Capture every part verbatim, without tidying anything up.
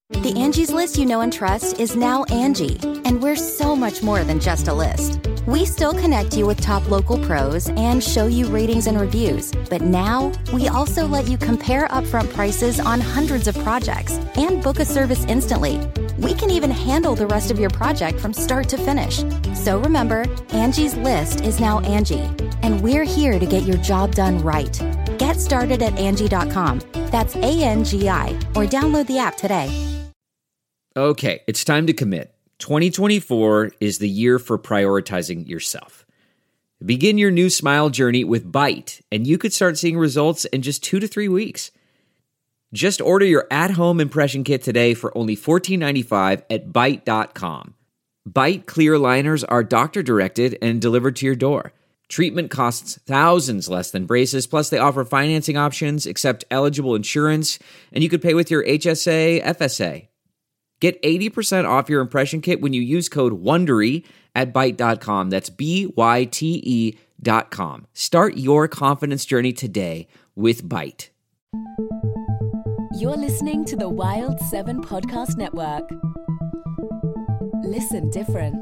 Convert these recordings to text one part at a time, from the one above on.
The Angie's List you know and trust is now Angie, and we're so much more than just a list. We still connect you with top local pros and show you ratings and reviews, but now we also let you compare upfront prices on hundreds of projects and book a service instantly. We can even handle the rest of your project from start to finish. So remember, Angie's List is now Angie, and we're here to get your job done right. Get started at Angie dot com. That's A N G I, or download the app today. Okay, it's time to commit. twenty twenty-four is the year for prioritizing yourself. Begin your new smile journey with Byte, and you could start seeing results in just two to three weeks. Just order your at-home impression kit today for only fourteen ninety-five at byte dot com. Byte clear aligners are doctor-directed and delivered to your door. Treatment costs thousands less than braces, plus they offer financing options, accept eligible insurance, and you could pay with your H S A, F S A. Get eighty percent off your impression kit when you use code WONDERY at byte dot com. That's B Y T E dot com. Start your confidence journey today with Byte. You're listening to the Wild seven Podcast Network. Listen different.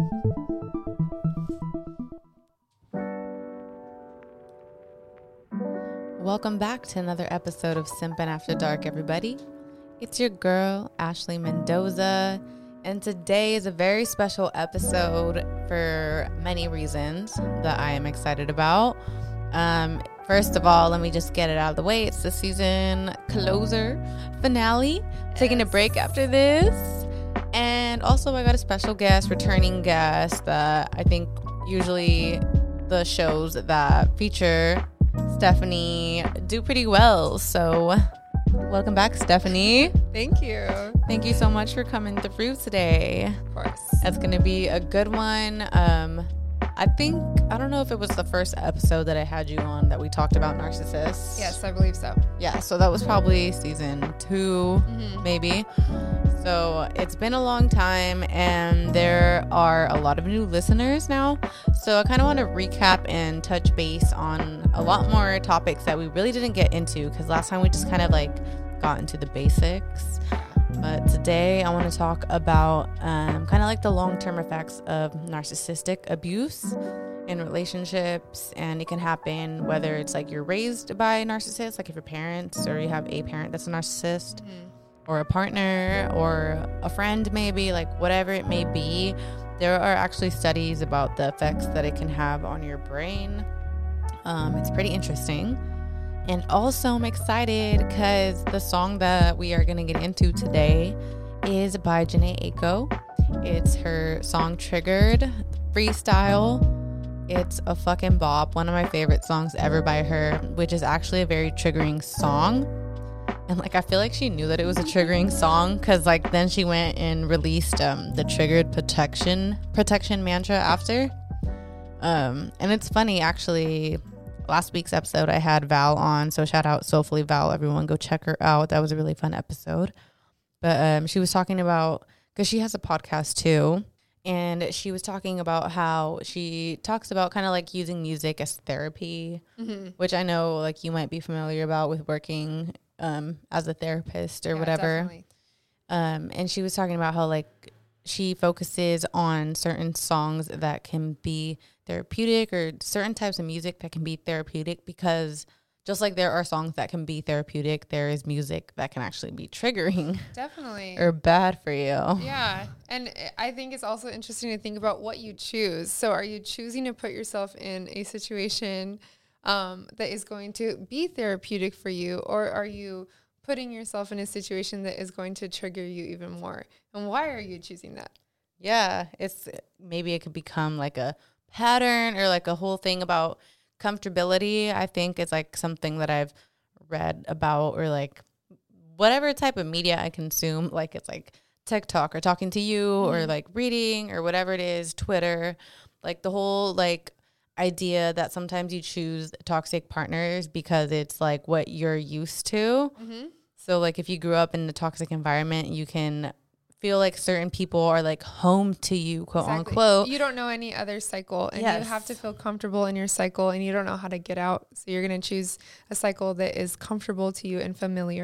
Welcome back to another episode of Simpin' After Dark, everybody. It's your girl, Ashley Mendoza, and today is a very special episode for many reasons that I am excited about. Um, first of all, let me just get it out of the way. It's the season closer finale. Yes. Taking a break after this. And also, I got a special guest, returning guest that I think usually the shows that feature Stephanie do pretty well. So welcome back, Stephanie. Thank you. Thank you so much for coming through today. Of course. It's going to be a good one. Um, I think, I don't know if it was the first episode that I had you on that we talked about narcissists. Yes, I believe so. Yeah, so that was probably season two, mm-hmm. maybe. So it's been a long time, and there are a lot of new listeners now. So I kind of want to recap and touch base on a lot more topics that we really didn't get into, because last time we just kind of like got into the basics. But today I want to talk about um, kind of like the long-term effects of narcissistic abuse in relationships. And it can happen whether it's like you're raised by narcissists, like if your parents or you have a parent that's a narcissist, mm-hmm. or a partner or a friend, maybe, like whatever it may be. There are actually studies about the effects that it can have on your brain. Um, it's pretty interesting. And also I'm excited because the song that we are going to get into today is by Jhené Aiko. It's her song Triggered freestyle. It's a fucking bop. One of my favorite songs ever by her, which is actually a very triggering song. And like, I feel like she knew that it was a triggering song, because like then she went and released um, the triggered protection protection mantra after. Um, and it's funny, actually. Last week's episode, I had Val on, so shout out Soulfully Val. Everyone go check her out. That was a really fun episode. But um, she was talking about, because she has a podcast too, and she was talking about how she talks about kind of like using music as therapy, mm-hmm. which I know like you might be familiar about with working um, as a therapist or yeah, whatever. Definitely. Um, and she was talking about how like she focuses on certain songs that can be therapeutic, or certain types of music that can be therapeutic, because just like there are songs that can be therapeutic, there is music that can actually be triggering. Definitely. Or bad for you. Yeah. And I think it's also interesting to think about what you choose. So are you choosing to put yourself in a situation um, that is going to be therapeutic for you, or are you putting yourself in a situation that is going to trigger you even more? And why are you choosing that? Yeah. It's maybe it could become like a pattern, or like a whole thing about comfortability. I think it's like something that I've read about, or like whatever type of media I consume, like it's like TikTok or talking to you, mm-hmm. or like reading or whatever it is, Twitter, like the whole like idea that sometimes you choose toxic partners because it's like what you're used to. Mm-hmm. So like if you grew up in a toxic environment, you can feel like certain people are like home to you, quote exactly. unquote. You don't know any other cycle, and yes. you have to feel comfortable in your cycle, and you don't know how to get out. So you're going to choose a cycle that is comfortable to you and familiar.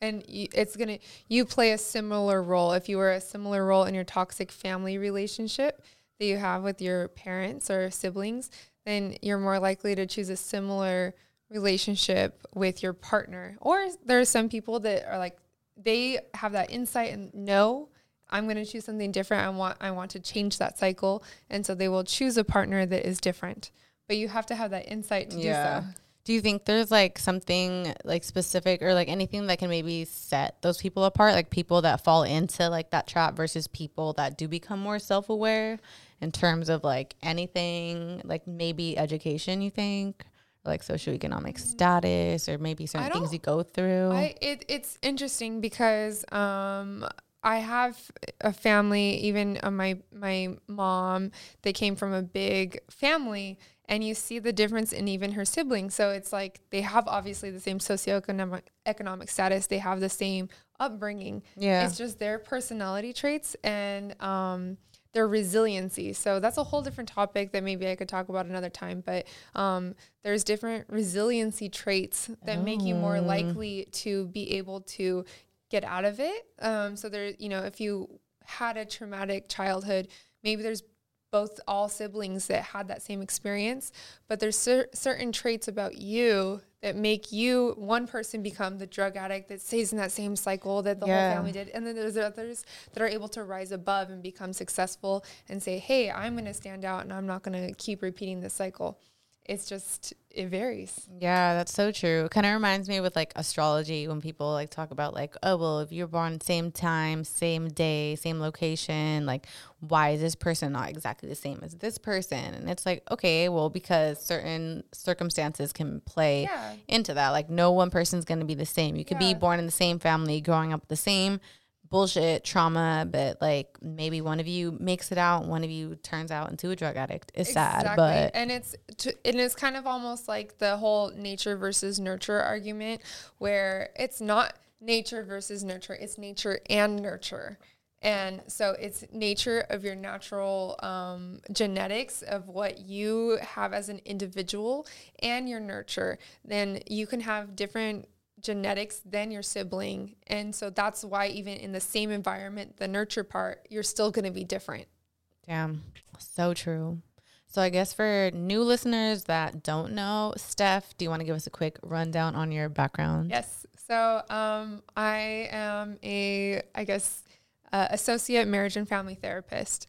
and you, it's gonna you play a similar role. If you were a similar role in your toxic family relationship that you have with your parents or siblings, then you're more likely to choose a similar relationship with your partner. Or there are some people that are like, they have that insight and know, I'm going to choose something different. I want I want to change that cycle. And so they will choose a partner that is different. But you have to have that insight to yeah. do so. Do you think there's like something like specific or like anything that can maybe set those people apart? Like people that fall into like that trap versus people that do become more self-aware in terms of like anything, like maybe education, you think? Like socioeconomic status or maybe certain things you go through? I, it, it's interesting because um, I have a family, even uh, my my mom, they came from a big family, and you see the difference in even her siblings. So it's like they have obviously the same socioeconomic economic status. They have the same upbringing. Yeah. It's just their personality traits and um, their resiliency. So that's a whole different topic that maybe I could talk about another time. But um, there's different resiliency traits that oh. make you more likely to be able to get out of it. Um, so there, you know, if you had a traumatic childhood, maybe there's both all siblings that had that same experience, but there's cer- certain traits about you that make you one person become the drug addict that stays in that same cycle that the yeah. whole family did. And then there's others that are able to rise above and become successful and say, hey, I'm going to stand out and I'm not going to keep repeating this cycle. It's just, it varies. Yeah, that's so true. Kind of reminds me with like astrology when people like talk about like, oh, well, if you're born same time, same day, same location, like why is this person not exactly the same as this person? And it's like, okay, well, because certain circumstances can play Yeah. into that. Like no one person's going to be the same. You could Yeah. be born in the same family, growing up with the same bullshit trauma, but like maybe one of you makes it out, one of you turns out into a drug addict. It's Exactly. sad, but and it's to, and it's kind of almost like the whole nature versus nurture argument, where it's not nature versus nurture, it's nature and nurture. And so it's nature of your natural um, genetics of what you have as an individual and your nurture. Then you can have different genetics than your sibling. And so that's why even in the same environment, the nurture part, you're still going to be different. Damn, so true. So I guess for new listeners that don't know, Steph, do you want to give us a quick rundown on your background? Yes. So um, I am a, I guess, uh, associate marriage and family therapist.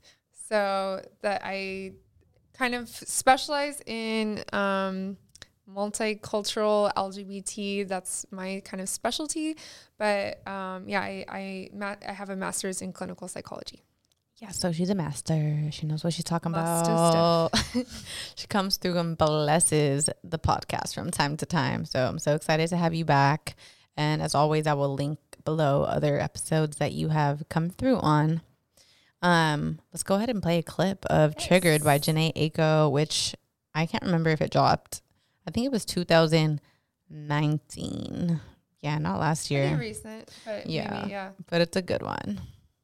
So that I kind of specialize in um, multicultural L G B T. That's my kind of specialty. But um, yeah, I I, ma- I have a master's in clinical psychology. Yeah, so she's a master. She knows what she's talking Master about. She comes through and blesses the podcast from time to time. So I'm so excited to have you back. And as always, I will link below other episodes that you have come through on. Um, let's go ahead and play a clip of yes. Triggered by Jhené Aiko, which I can't remember if it dropped. I think it was two thousand nineteen. Yeah, not last year. Pretty recent, but yeah, maybe, yeah. But it's a good one.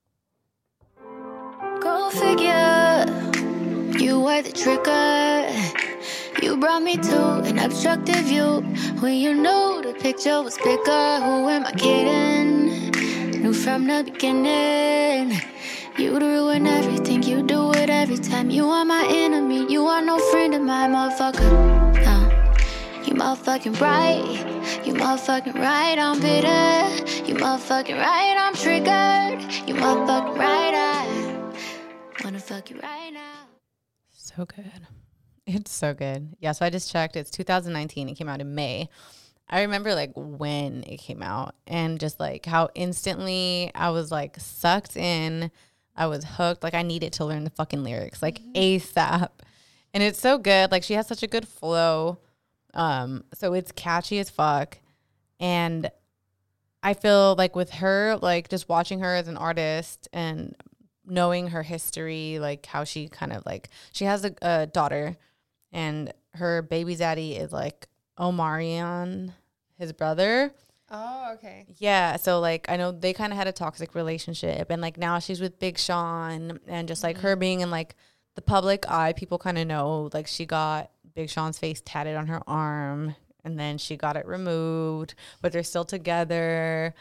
Go figure, you were the trigger. You brought me to an obstructive view when you knew the picture was bigger. Who am I kidding? Knew from the beginning you'd ruin everything. You do it every time. You are my enemy. You are no friend of mine, motherfucker. No, you motherfucking right. You motherfucking right. I'm bitter. You motherfucking right. I'm triggered. You motherfucking right. I wanna fuck you right now. So good. It's so good. Yeah, so I just checked. It's two thousand nineteen. It came out in May. I remember like when it came out and just like how instantly I was like sucked in. I was hooked. Like I needed to learn the fucking lyrics like mm-hmm. ASAP. And it's so good. Like she has such a good flow. Um, so it's catchy as fuck. And I feel like with her, like just watching her as an artist and knowing her history, like how she kind of like, she has a, a daughter and her baby daddy is like Omarion, his brother. Oh, okay. Yeah. So like, I know they kind of had a toxic relationship and like now she's with Big Sean and just like mm-hmm. her being in like the public eye, people kind of know like she got Big Sean's face tatted on her arm and then she got it removed, but they're still together.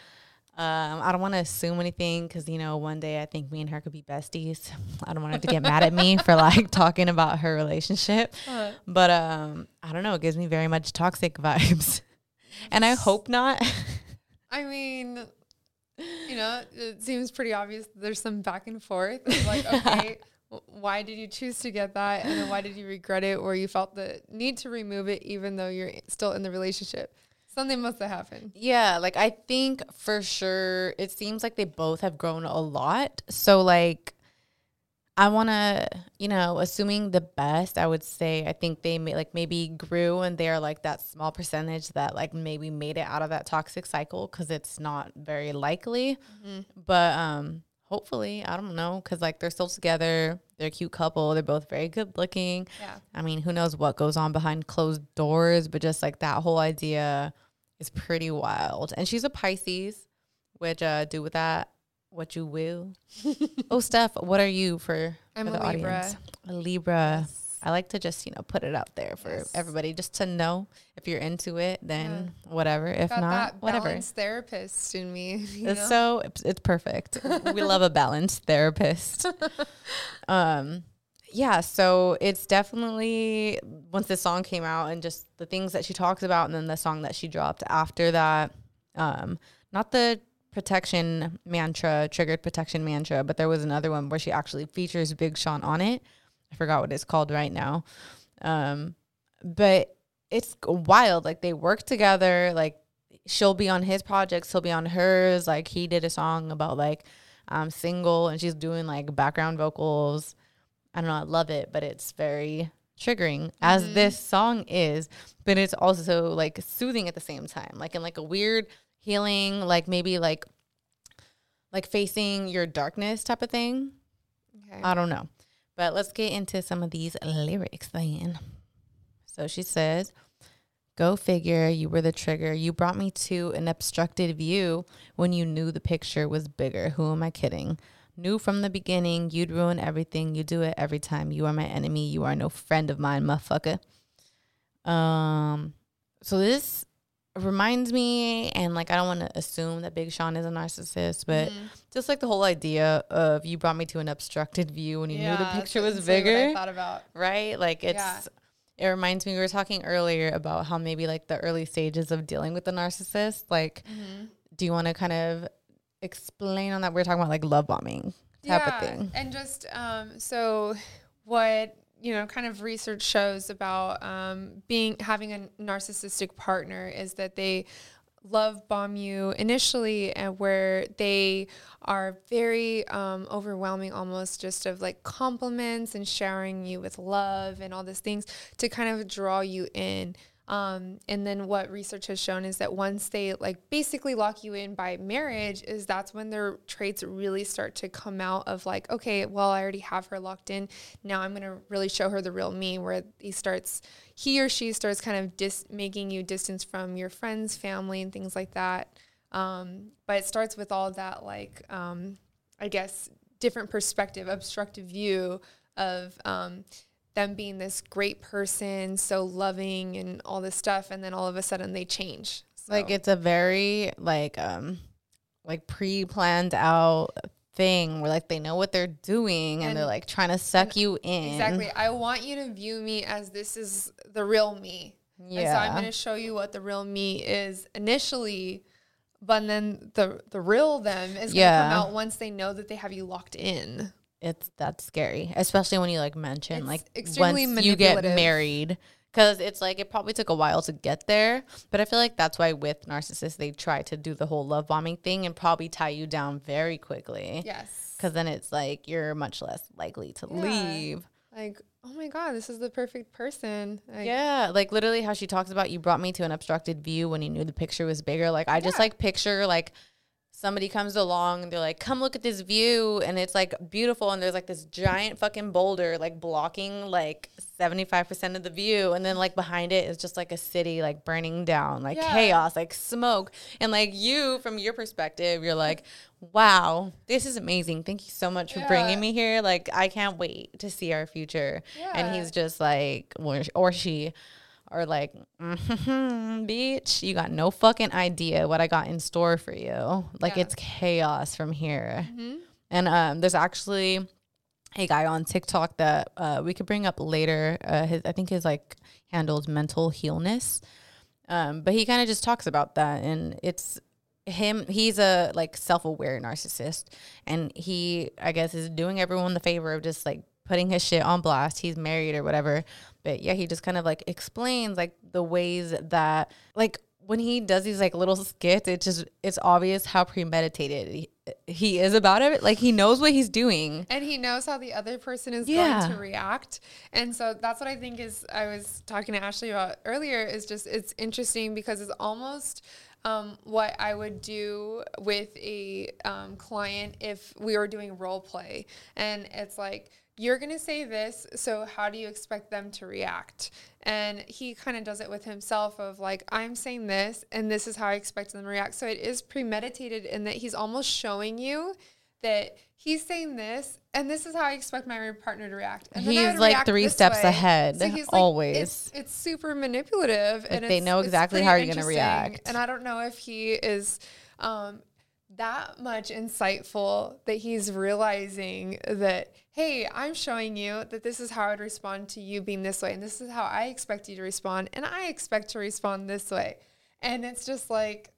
Um, I don't want to assume anything because, you know, one day I think me and her could be besties. I don't want her to get mad at me for like talking about her relationship. Uh, but um, I don't know. It gives me very much toxic vibes. And I hope not. I mean, you know, it seems pretty obvious that there's some back and forth. It's like, okay, why did you choose to get that? And then why did you regret it, or you felt the need to remove it even though you're still in the relationship? Something must have happened. Yeah, like I think for sure it seems like they both have grown a lot. So like I want to, you know, assuming the best, I would say I think they may, like maybe grew and they're like that small percentage that like maybe made it out of that toxic cycle, because it's not very likely. Mm-hmm. But um hopefully, I don't know, because like they're still together. They're a cute couple. They're both very good looking. Yeah. I mean, who knows what goes on behind closed doors, but just like that whole idea is pretty wild. And she's a Pisces, which uh, do with that what you will. Oh, Steph, what are you for, I'm for the a Libra. audience? A Libra. Yes. I like to just, you know, put it out there for Yes. everybody just to know. If you're into it, then Yeah. whatever. If Got not, that whatever. balanced therapist in me. You It's know? so it's, it's perfect. We love a balanced therapist. Um, yeah. So it's definitely, once this song came out and just the things that she talks about, and then the song that she dropped after that, um, not the protection mantra, triggered protection mantra, but there was another one where she actually features Big Sean on it. I forgot what it's called right now. Um, but it's wild. Like they work together. Like she'll be on his projects, he'll be on hers. Like he did a song about like I'm single, and she's doing like background vocals. I don't know, I love it, but it's very triggering, mm-hmm. as this song is, but it's also like soothing at the same time, like in like a weird healing, like maybe like like facing your darkness type of thing. Okay. I don't know. But let's get into some of these lyrics then. So she says, go figure, you were the trigger. You brought me to an obstructed view when you knew the picture was bigger. Who am I kidding? Knew from the beginning you'd ruin everything. You do it every time. You are my enemy. You are no friend of mine, motherfucker. Um, so this reminds me, and like I don't want to assume that Big Sean is a narcissist, but mm-hmm. just like the whole idea of you brought me to an obstructed view when you yeah, knew the picture was bigger. What I thought about. Right? Like it's yeah. It reminds me, we were talking earlier about how maybe like the early stages of dealing with the narcissist. Like, mm-hmm. do you want to kind of explain on that? We're talking about like love bombing type yeah, of thing. And just um, so what you know, kind of research shows about um, being having a narcissistic partner is that they love bomb you initially, and where they are very um, overwhelming, almost just of like compliments and showering you with love and all these things to kind of draw you in. Um, and then what research has shown is that once they like basically lock you in by marriage, is that's when their traits really start to come out of like, okay, well, I already have her locked in. Now I'm going to really show her the real me, where he starts, he or she starts kind of dis- making you distance from your friends, family, and things like that. Um, but it starts with all that, like, um, I guess, different perspective, obstructive view of, um, them being this great person, so loving and all this stuff, and then all of a sudden they change. So. Like it's a very like um like pre-planned out thing where like they know what they're doing, and, and they're like trying to suck you in. Exactly. I want you to view me as this is the real me. Yeah. And so I'm going to show you what the real me is initially, but then the the real them is yeah. going to come out once they know that they have you locked in. It's that's scary, especially when you like mention it's like extremely once you get married, because it's like it probably took a while to get there. But I feel like that's why with narcissists they try to do the whole love bombing thing and probably tie you down very quickly. Yes, because then it's like you're much less likely to yeah. leave. Like, oh my God, this is the perfect person. Like, yeah, like literally how she talks about you brought me to an obstructed view when you knew the picture was bigger. Like I yeah. just like picture like. Somebody comes along and they're like, come look at this view. And it's like beautiful. And there's like this giant fucking boulder, like blocking like seventy-five percent of the view. And then like behind it is just like a city, like burning down, like yeah. chaos, like smoke. And like you, from your perspective, you're like, wow, this is amazing. Thank you so much for yeah. bringing me here. Like, I can't wait to see our future. Yeah. And he's just like, or, or she are like, mm-hmm, bitch, you got no fucking idea what I got in store for you. Like, yeah. It's chaos from here. Mm-hmm. And um, there's actually a guy on TikTok that uh, we could bring up later. Uh, his, I think his like handles mental healness. Um, but he kind of just talks about that, and it's him. He's a like self-aware narcissist, and he, I guess, is doing everyone the favor of just like putting his shit on blast. He's married or whatever. But yeah, he just kind of like explains like the ways that like when he does these like little skits, it's just, it's obvious how premeditated he, he is about it. Like he knows what he's doing. And he knows how the other person is yeah. going to react. And so that's what I think is, I was talking to Ashley about earlier, is just, it's interesting because it's almost um, what I would do with a um, client if we were doing role play. And it's like, you're going to say this, so how do you expect them to react? And he kind of does it with himself of like, I'm saying this, and this is how I expect them to react. So it is premeditated in that he's almost showing you that he's saying this, and this is how I expect my partner to react. And he's like three steps way. ahead, so he's like, always. It's, it's super manipulative. Like and they it's, know exactly how you're going to react. And I don't know if he is... Um, that much insightful that he's realizing that, hey, I'm showing you that this is how I would respond to you being this way, and this is how I expect you to respond, and I expect to respond this way. And it's just like,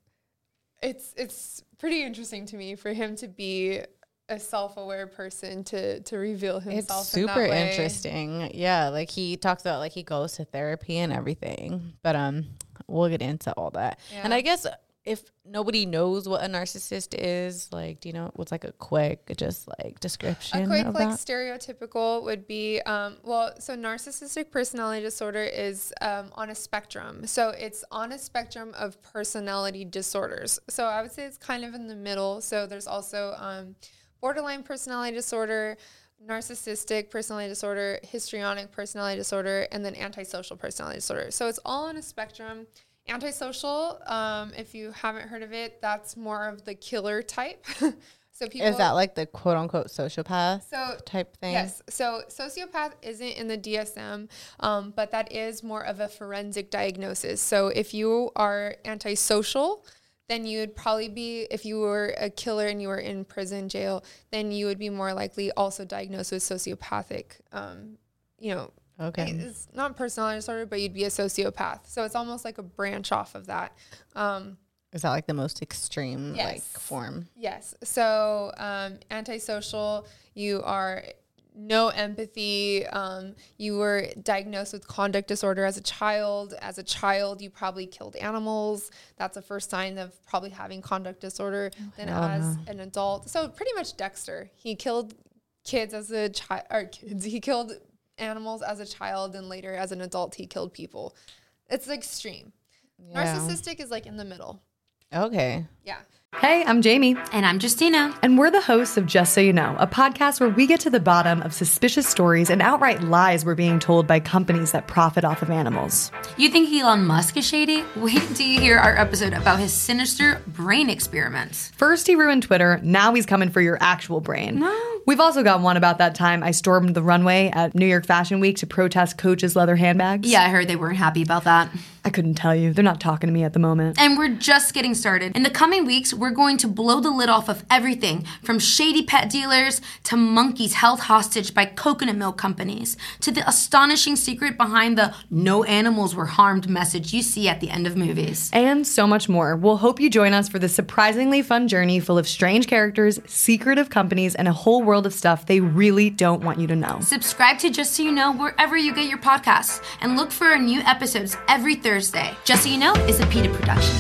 it's it's pretty interesting to me for him to be a self-aware person to to reveal himself. It's super in that way. Interesting. Yeah, like he talks about like he goes to therapy and everything, but um, we'll get into all that. Yeah. And I guess if nobody knows what a narcissist is, like, do you know what's like a quick, just like description? A quick, of like that? stereotypical would be, um, well, so narcissistic personality disorder is um, on a spectrum. So it's on a spectrum of personality disorders. So I would say it's kind of in the middle. So there's also um, borderline personality disorder, narcissistic personality disorder, histrionic personality disorder, and then antisocial personality disorder. So it's all on a spectrum. Antisocial, um, if you haven't heard of it, that's more of the killer type. So people, is that like the quote unquote sociopath so, type thing? Yes. So sociopath isn't in the D S M, um, but that is more of a forensic diagnosis. So if you are antisocial, then you would probably be, if you were a killer and you were in prison, jail, then you would be more likely also diagnosed with sociopathic, um, you know, okay. It's not personality disorder, but you'd be a sociopath. So it's almost like a branch off of that. Um, Is that like the most extreme yes. like form? Yes. So um, antisocial, you are no empathy. Um, you were diagnosed with conduct disorder as a child. As a child, you probably killed animals. That's a first sign of probably having conduct disorder. Oh, then as no. an adult, so pretty much Dexter. He killed kids as a child, or kids. He killed animals as a child, and later as an adult he killed people. It's extreme. Yeah. Narcissistic is like in the middle. Okay. Yeah. Hey, I'm Jamie. And I'm Justina. And we're the hosts of Just So You Know, a podcast where we get to the bottom of suspicious stories and outright lies we're being told by companies that profit off of animals. You think Elon Musk is shady? Wait until you hear our episode about his sinister brain experiments. First he ruined Twitter, now he's coming for your actual brain. No. We've also got one about that time I stormed the runway at New York Fashion Week to protest Coach's leather handbags. Yeah, I heard they weren't happy about that. I couldn't tell you. They're not talking to me at the moment. And we're just getting started. In the coming weeks, we're going to blow the lid off of everything from shady pet dealers to monkeys held hostage by coconut milk companies to the astonishing secret behind the no animals were harmed message you see at the end of movies. And so much more. We'll hope you join us for this surprisingly fun journey full of strange characters, secretive companies, and a whole world of stuff they really don't want you to know. Subscribe to Just So You Know wherever you get your podcasts and look for our new episodes every Thursday. Just So You Know is a PETA production.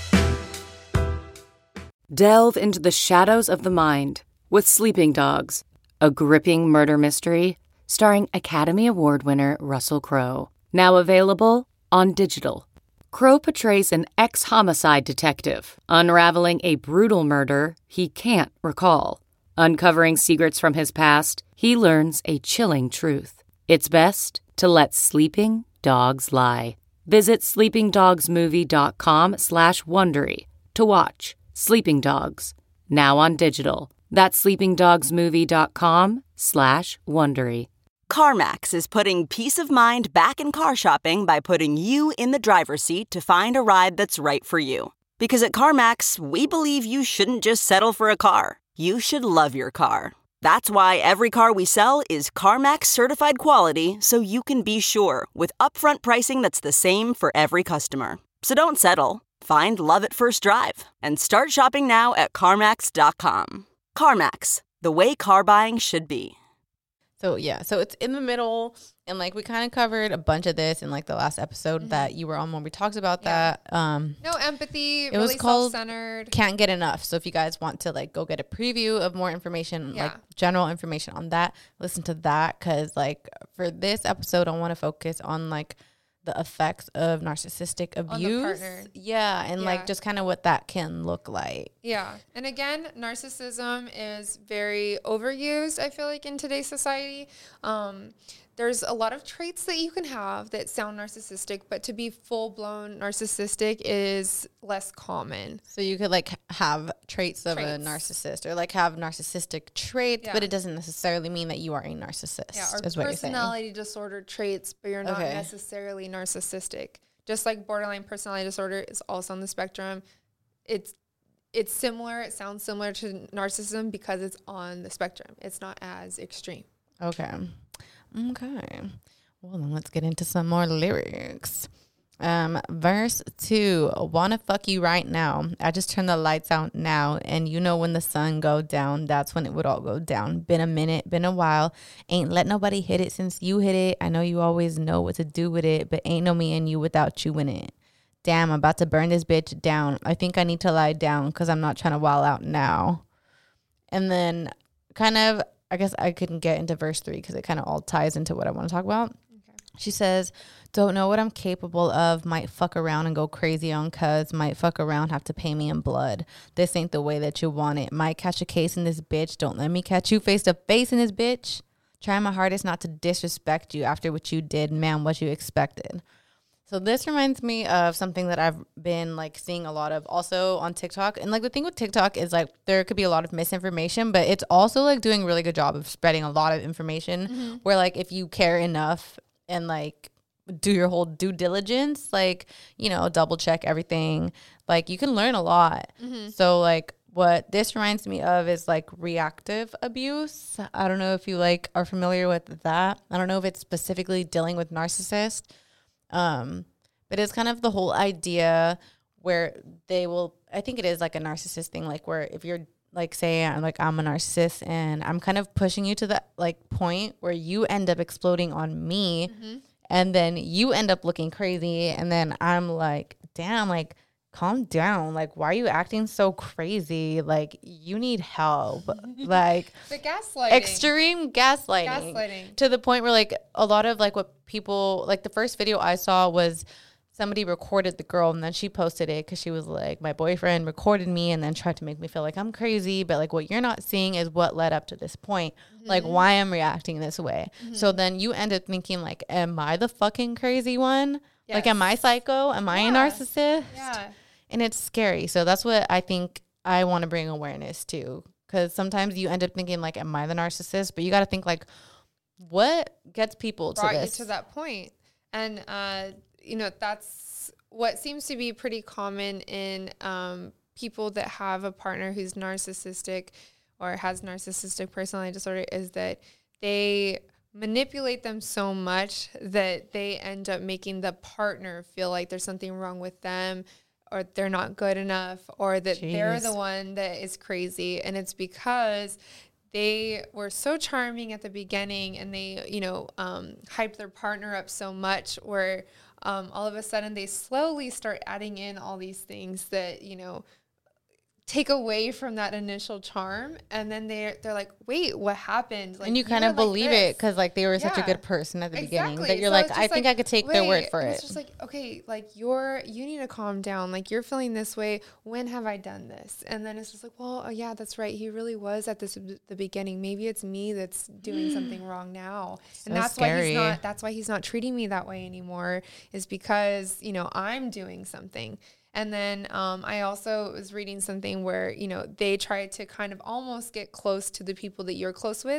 Delve into the shadows of the mind with Sleeping Dogs, a gripping murder mystery starring Academy Award winner Russell Crowe. Now available on digital. Crowe portrays an ex-homicide detective unraveling a brutal murder he can't recall. Uncovering secrets from his past, he learns a chilling truth. It's best to let sleeping dogs lie. Visit sleepingdogsmovie.com slash Wondery to watch Sleeping Dogs, now on digital. That's sleepingdogsmovie.com slash Wondery. CarMax is putting peace of mind back in car shopping by putting you in the driver's seat to find a ride that's right for you. Because at CarMax, we believe you shouldn't just settle for a car. You should love your car. That's why every car we sell is CarMax certified quality, so you can be sure with upfront pricing that's the same for every customer. So don't settle. Find love at first drive and start shopping now at CarMax dot com. CarMax, the way car buying should be. So yeah, so it's in the middle, and like we kind of covered a bunch of this in like the last episode mm-hmm. that you were on when we talked about yeah. that. Um, no empathy. It really was called self-centered. Can't Get Enough. So if you guys want to like go get a preview of more information, yeah. like general information on that, listen to that, because like for this episode, I want to focus on like the effects of narcissistic abuse. Yeah, and yeah. like just kind of what that can look like. Yeah. And again, narcissism is very overused, I feel like, in today's society. Um, there's a lot of traits that you can have that sound narcissistic, but to be full-blown narcissistic is less common. So you could like have traits of traits. a narcissist, or like have narcissistic traits, yeah. but it doesn't necessarily mean that you are a narcissist. Yeah, or is what personality disorder traits, but you're not okay. necessarily narcissistic. Just like borderline personality disorder is also on the spectrum. It's it's similar. It sounds similar to narcissism because it's on the spectrum. It's not as extreme. Okay. Okay. Well, then let's get into some more lyrics. Um, verse two, wanna fuck you right now. I just turn the lights out now, and you know when the sun go down, that's when it would all go down. Been a minute, been a while. Ain't let nobody hit it since you hit it. I know you always know what to do with it, but ain't no me and you without you in it. Damn, I'm about to burn this bitch down. I think I need to lie down because I'm not trying to wild out now. And then kind of, I guess I couldn't get into verse three because it kind of all ties into what I want to talk about. Okay. She says, don't know what I'm capable of. Might fuck around and go crazy on cuz. Might fuck around, have to pay me in blood. This ain't the way that you want it. Might catch a case in this bitch. Don't let me catch you face to face in this bitch. Try my hardest not to disrespect you after what you did. Man, what you expected. So this reminds me of something that I've been like seeing a lot of also on TikTok. And like the thing with TikTok is like there could be a lot of misinformation, but it's also like doing a really good job of spreading a lot of information mm-hmm. where like if you care enough and like do your whole due diligence, like, you know, double check everything, like you can learn a lot. Mm-hmm. So like what this reminds me of is like reactive abuse. I don't know if you like are familiar with that. I don't know if it's specifically dealing with narcissists. Um, but it's kind of the whole idea where they will, I think it is like a narcissist thing, like where if you're like, say I'm like, I'm a narcissist and I'm kind of pushing you to that like point where you end up exploding on me mm-hmm. and then you end up looking crazy. And then I'm like, damn, like, calm down. Like, why are you acting so crazy? Like, you need help. Like, the gaslighting. Extreme gaslighting. Gaslighting. To the point where, like, a lot of, like, what people, like, the first video I saw was somebody recorded the girl and then she posted it because she was like, my boyfriend recorded me and then tried to make me feel like I'm crazy. But, like, what you're not seeing is what led up to this point. Mm-hmm. Like, why I'm reacting this way. Mm-hmm. So then you end up thinking, like, am I the fucking crazy one? Yes. Like, am I psycho? Am I yeah. a narcissist? Yeah. And it's scary. So that's what I think I want to bring awareness to. Because sometimes you end up thinking, like, am I the narcissist? But you got to think, like, what gets people Brought to this? you to that point. And, uh, you know, that's what seems to be pretty common in um, people that have a partner who's narcissistic or has narcissistic personality disorder is that they manipulate them so much that they end up making the partner feel like there's something wrong with them, or they're not good enough, or that Jeez. They're the one that is crazy. And it's because they were so charming at the beginning and they, you know, um, hyped their partner up so much where um, all of a sudden they slowly start adding in all these things that, you know, take away from that initial charm, and then they're they're like, wait, what happened? Like, and you kind you of believe like it because like they were such yeah. a good person at the exactly. beginning that you're so like, I like, think I could take wait, their word for and it. It's just like, okay, like you're you need to calm down. Like you're feeling this way. When have I done this? And then it's just like, well, oh yeah, that's right. He really was at this the beginning. Maybe it's me that's doing something wrong now, so and that's scary. why he's not. That's why he's not treating me that way anymore. Is because you know I'm doing something. And then um, I also was reading something where, you know, they try to kind of almost get close to the people that you're close with.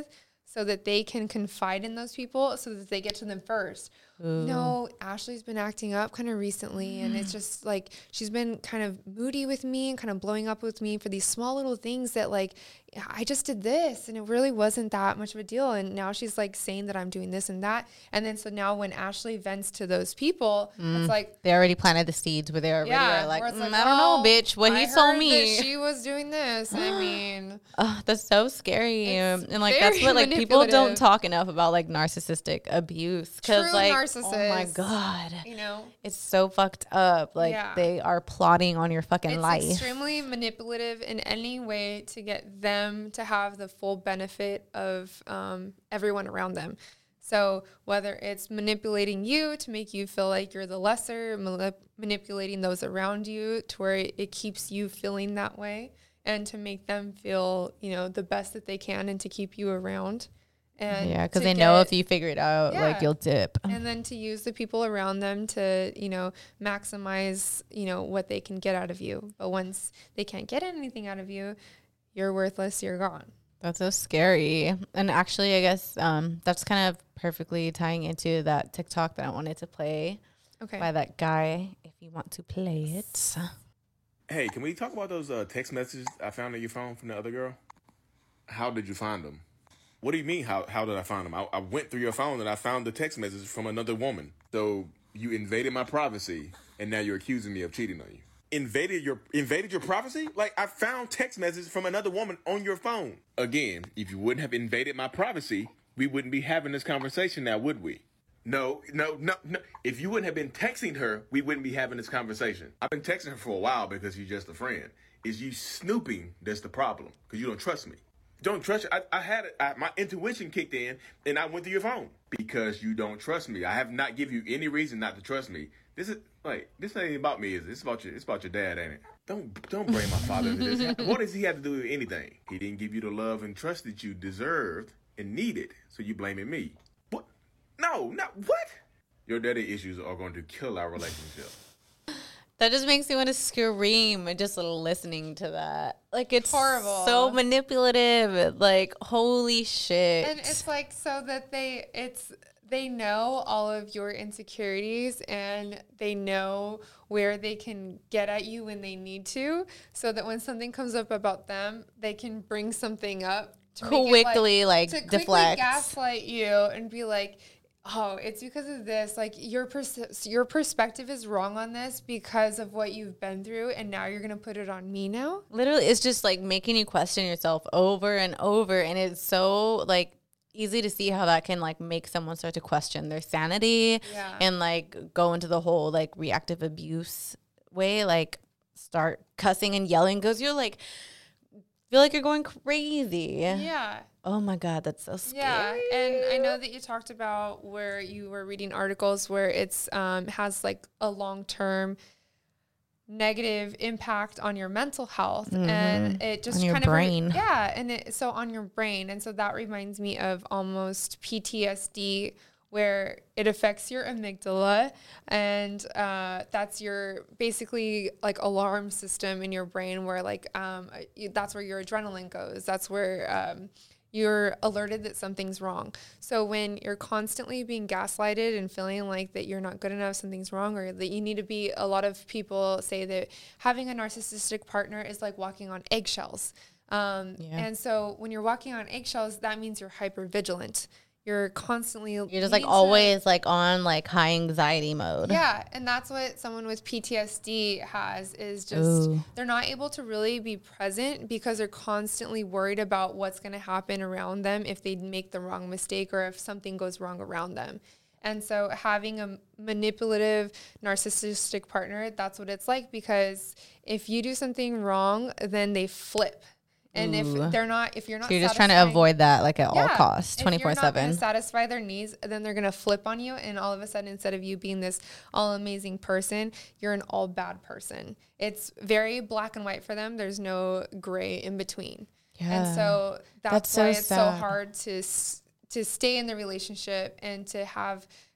so that they can confide in those people so that they get to them first. Ooh. No, Ashley's been acting up kind of recently, and it's just like she's been kind of moody with me and kind of blowing up with me for these small little things that like I just did this and it really wasn't that much of a deal, and now she's like saying that I'm doing this and that. And then so now when Ashley vents to those people, mm. it's like they already planted the seeds where they already yeah, are like, like mm, I don't know, bitch, what I he told heard me that she was doing this. I mean, oh, that's so scary. It's and like that's what like people don't talk enough about, like narcissistic abuse, because like narcissists, oh my god, you know, it's so fucked up. Like yeah. they are plotting on your fucking it's life. Extremely manipulative in any way to get them to have the full benefit of um, everyone around them. So whether it's manipulating you to make you feel like you're the lesser, manip- manipulating those around you to where it, it keeps you feeling that way, and to make them feel, you know, the best that they can and to keep you around. And yeah, because they get, know if you figure it out, yeah, like you'll dip. And then to use the people around them to, you know, maximize, you know, what they can get out of you. But once they can't get anything out of you, you're worthless, you're gone. That's so scary. And actually, I guess um, that's kind of perfectly tying into that TikTok that I wanted to play okay. by that guy, if you want to play it. Hey, can we talk about those uh, text messages I found on your phone from the other girl? How did you find them? What do you mean, how how did I find them? I, I went through your phone and I found the text messages from another woman. So you invaded my privacy, and now you're accusing me of cheating on you. Invaded your invaded your privacy? Like, I found text messages from another woman on your phone. Again, if you wouldn't have invaded my privacy, we wouldn't be having this conversation now, would we? No, no, no, no. If you wouldn't have been texting her, we wouldn't be having this conversation. I've been texting her for a while because you're just a friend. Is you snooping that's the problem, because you don't trust me. Don't trust you. I, I had it. I, my intuition kicked in, and I went through your phone because you don't trust me. I have not given you any reason not to trust me. This is like this ain't about me, is it? It's about your. It's about your dad, ain't it? Don't don't bring my father into this. What does he have to do with anything? He didn't give you the love and trust that you deserved and needed, so you blaming me. What? No, not what? Your daddy issues are going to kill our relationship. That just makes me want to scream just listening to that. Like, it's horrible. So manipulative. Like, holy shit. And it's like so that they it's they know all of your insecurities, and they know where they can get at you when they need to, so that when something comes up about them, they can bring something up to quickly, like, like to deflect. quickly gaslight you and be like, oh, it's because of this. Like, your pers- your perspective is wrong on this because of what you've been through, and now you're going to put it on me now? Literally, it's just, like, making you question yourself over and over, and it's so, like, easy to see how that can, like, make someone start to question their sanity yeah. and, like, go into the whole, like, reactive abuse way, like, start cussing and yelling because you're, like, feel like you're going crazy. Yeah. Oh my God, that's so scary. Yeah, and I know that you talked about where you were reading articles where it's um, has like a long-term negative impact on your mental health, mm-hmm. and it just on your kind brain. of yeah, and it, so on your brain, and so that reminds me of almost P T S D, where it affects your amygdala, and uh, that's your basically like alarm system in your brain, where like um, that's where your adrenaline goes. That's where um, you're alerted that something's wrong. So when you're constantly being gaslighted and feeling like that you're not good enough, something's wrong, or that you need to be, a lot of people say that having a narcissistic partner is like walking on eggshells. Um, yeah. And so when you're walking on eggshells, that means you're hyper vigilant. You're constantly you're just like always like on like high anxiety mode. Yeah, and that's what someone with P T S D has, is just Ooh. They're not able to really be present because they're constantly worried about what's going to happen around them if they make the wrong mistake or if something goes wrong around them. And so having a manipulative, narcissistic partner, that's what it's like, because if you do something wrong, then they flip. And Ooh. if they're not, if you're not, so you're just trying to avoid that, like at yeah, all costs, twenty-four seven. If you're not going to satisfy their needs, then they're going to flip on you. And all of a sudden, instead of you being this all amazing person, you're an all bad person. It's very black and white for them. There's no gray in between. Yeah. And so that's, that's why so it's sad. so hard to to stay in the relationship and to have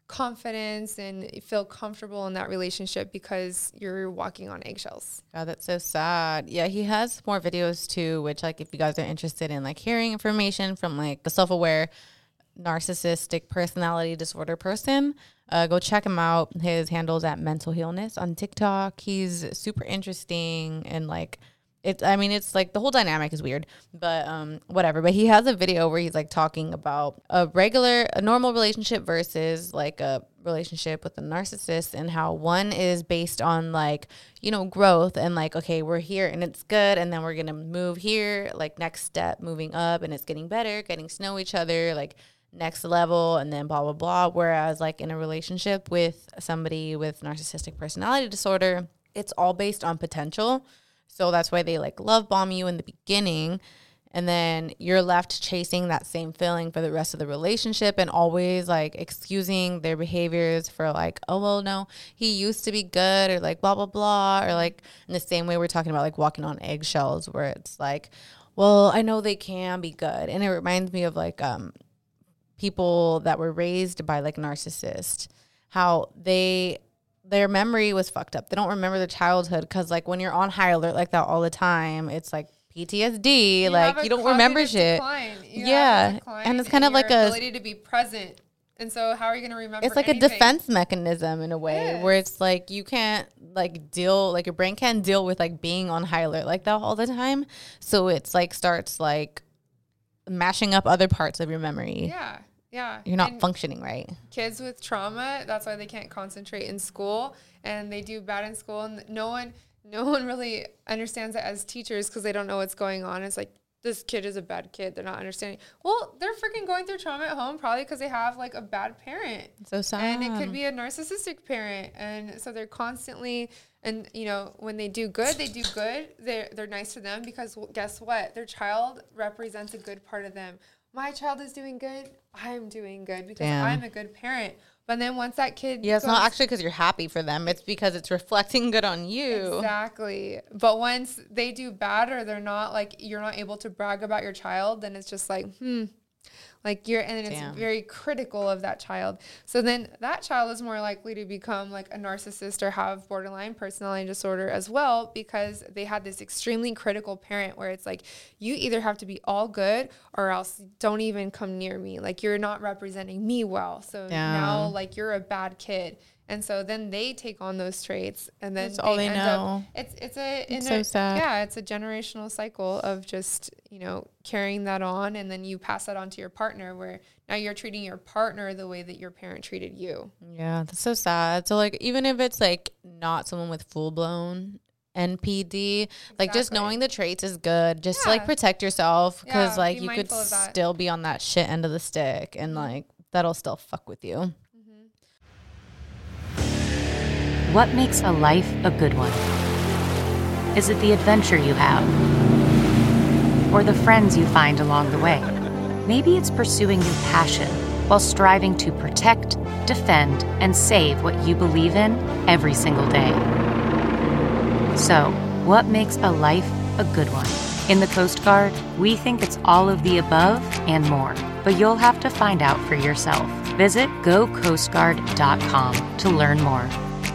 confidence and feel comfortable in that relationship because you're walking on eggshells. God, that's so sad. Yeah, he has more videos too, which like if you guys are interested in like hearing information from like the self-aware narcissistic personality disorder person, uh, go check him out. His handle's at Mental Healness on TikTok. He's super interesting and like It, I mean, it's like the whole dynamic is weird, but um, whatever. But he has a video where he's like talking about a regular, a normal relationship versus like a relationship with a narcissist, and how one is based on like, you know, growth and like, okay, we're here and it's good. And then we're going to move here, like next step, moving up, and it's getting better, getting to know each other, like next level, and then blah, blah, blah. Whereas like in a relationship with somebody with narcissistic personality disorder, it's all based on potential. So that's why they like love bomb you in the beginning, and then you're left chasing that same feeling for the rest of the relationship and always like excusing their behaviors for like, oh, well, no, he used to be good, or like blah, blah, blah, or like in the same way we're talking about like walking on eggshells, where it's like, well, I know they can be good. And it reminds me of like um, people that were raised by like narcissists, how they... their memory was fucked up. They don't remember their childhood because, like, when you're on high alert like that all the time, it's like P T S D. You like, you don't remember shit. Yeah, and it's kind of like a ability to be present. And so, how are you going to remember? It's like anything? a defense mechanism in a way, Yes. where it's like you can't like deal, like your brain can't deal with like being on high alert like that all the time. So it's like starts like mashing up other parts of your memory. Yeah. Yeah. You're not And functioning right. Kids with trauma, that's why they can't concentrate in school, and they do bad in school, and no one no one really understands it as teachers because they don't know what's going on. It's like, this kid is a bad kid. They're not understanding. Well, they're freaking going through trauma at home probably because they have like a bad parent. So sad. And it could be a narcissistic parent. And so they're constantly, and you know, when they do good, they do good. They're, they're nice to them because, well, guess what? Their child represents a good part of them. My child is doing good, I'm doing good because Damn. I'm a good parent. But then once that kid Yeah, it's goes, not actually because you're happy for them. It's because it's reflecting good on you. Exactly. But once they do bad, or they're not, like, you're not able to brag about your child, then it's just like, hmm. Like you're, and then it's Damn. very critical of that child. So then that child is more likely to become like a narcissist or have borderline personality disorder as well, because they had this extremely critical parent where it's like, you either have to be all good or else don't even come near me. Like, you're not representing me well. So Damn. now like you're a bad kid. And so then they take on those traits, and then That's all they end know. Up, it's it's a It's in so a- sad. Yeah, it's a generational cycle of just, you know, carrying that on, and then you pass that on to your partner, where now you're treating your partner the way that your parent treated you. Yeah, that's so sad. So like, even if it's like not someone with full blown N P D, like just Exactly. knowing the traits is good. Just to Yeah. like protect yourself, because Yeah, like be you could mindful of that. still be on that shit end of the stick, and like that'll still fuck with you. What makes a life a good one? Is it the adventure you have? Or the friends you find along the way? Maybe it's pursuing your passion while striving to protect, defend, and save what you believe in every single day. So, what makes a life a good one? In the Coast Guard, we think it's all of the above and more, but you'll have to find out for yourself. Visit go coast guard dot com to learn more.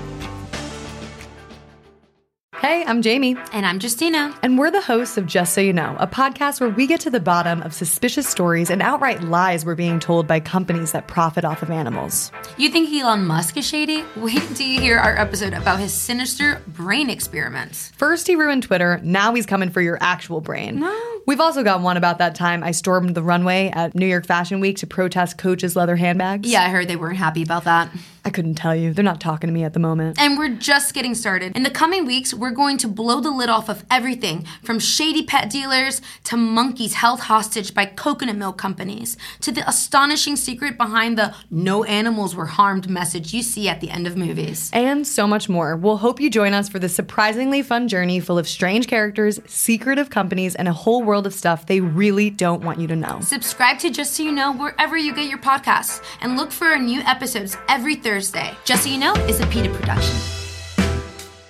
Hey, I'm Jamie. And I'm Justina. And we're the hosts of Just So You Know, a podcast where we get to the bottom of suspicious stories and outright lies we're being told by companies that profit off of animals. You think Elon Musk is shady? Wait until you hear our episode about his sinister brain experiments. First he ruined Twitter, now he's coming for your actual brain. No. We've also got one about that time I stormed the runway at New York Fashion Week to protest Coach's leather handbags. Yeah, I heard they weren't happy about that. I couldn't tell you. They're not talking to me at the moment. And we're just getting started. In the coming weeks, we're going to blow the lid off of everything from shady pet dealers to monkeys held hostage by coconut milk companies to the astonishing secret behind the no animals were harmed message you see at the end of movies. And so much more. We'll hope you join us for this surprisingly fun journey full of strange characters, secretive companies, and a whole world of stuff they really don't want you to know. Subscribe to Just So You Know wherever you get your podcasts, and look for our new episodes every Thursday. Just So You Know is a PETA production.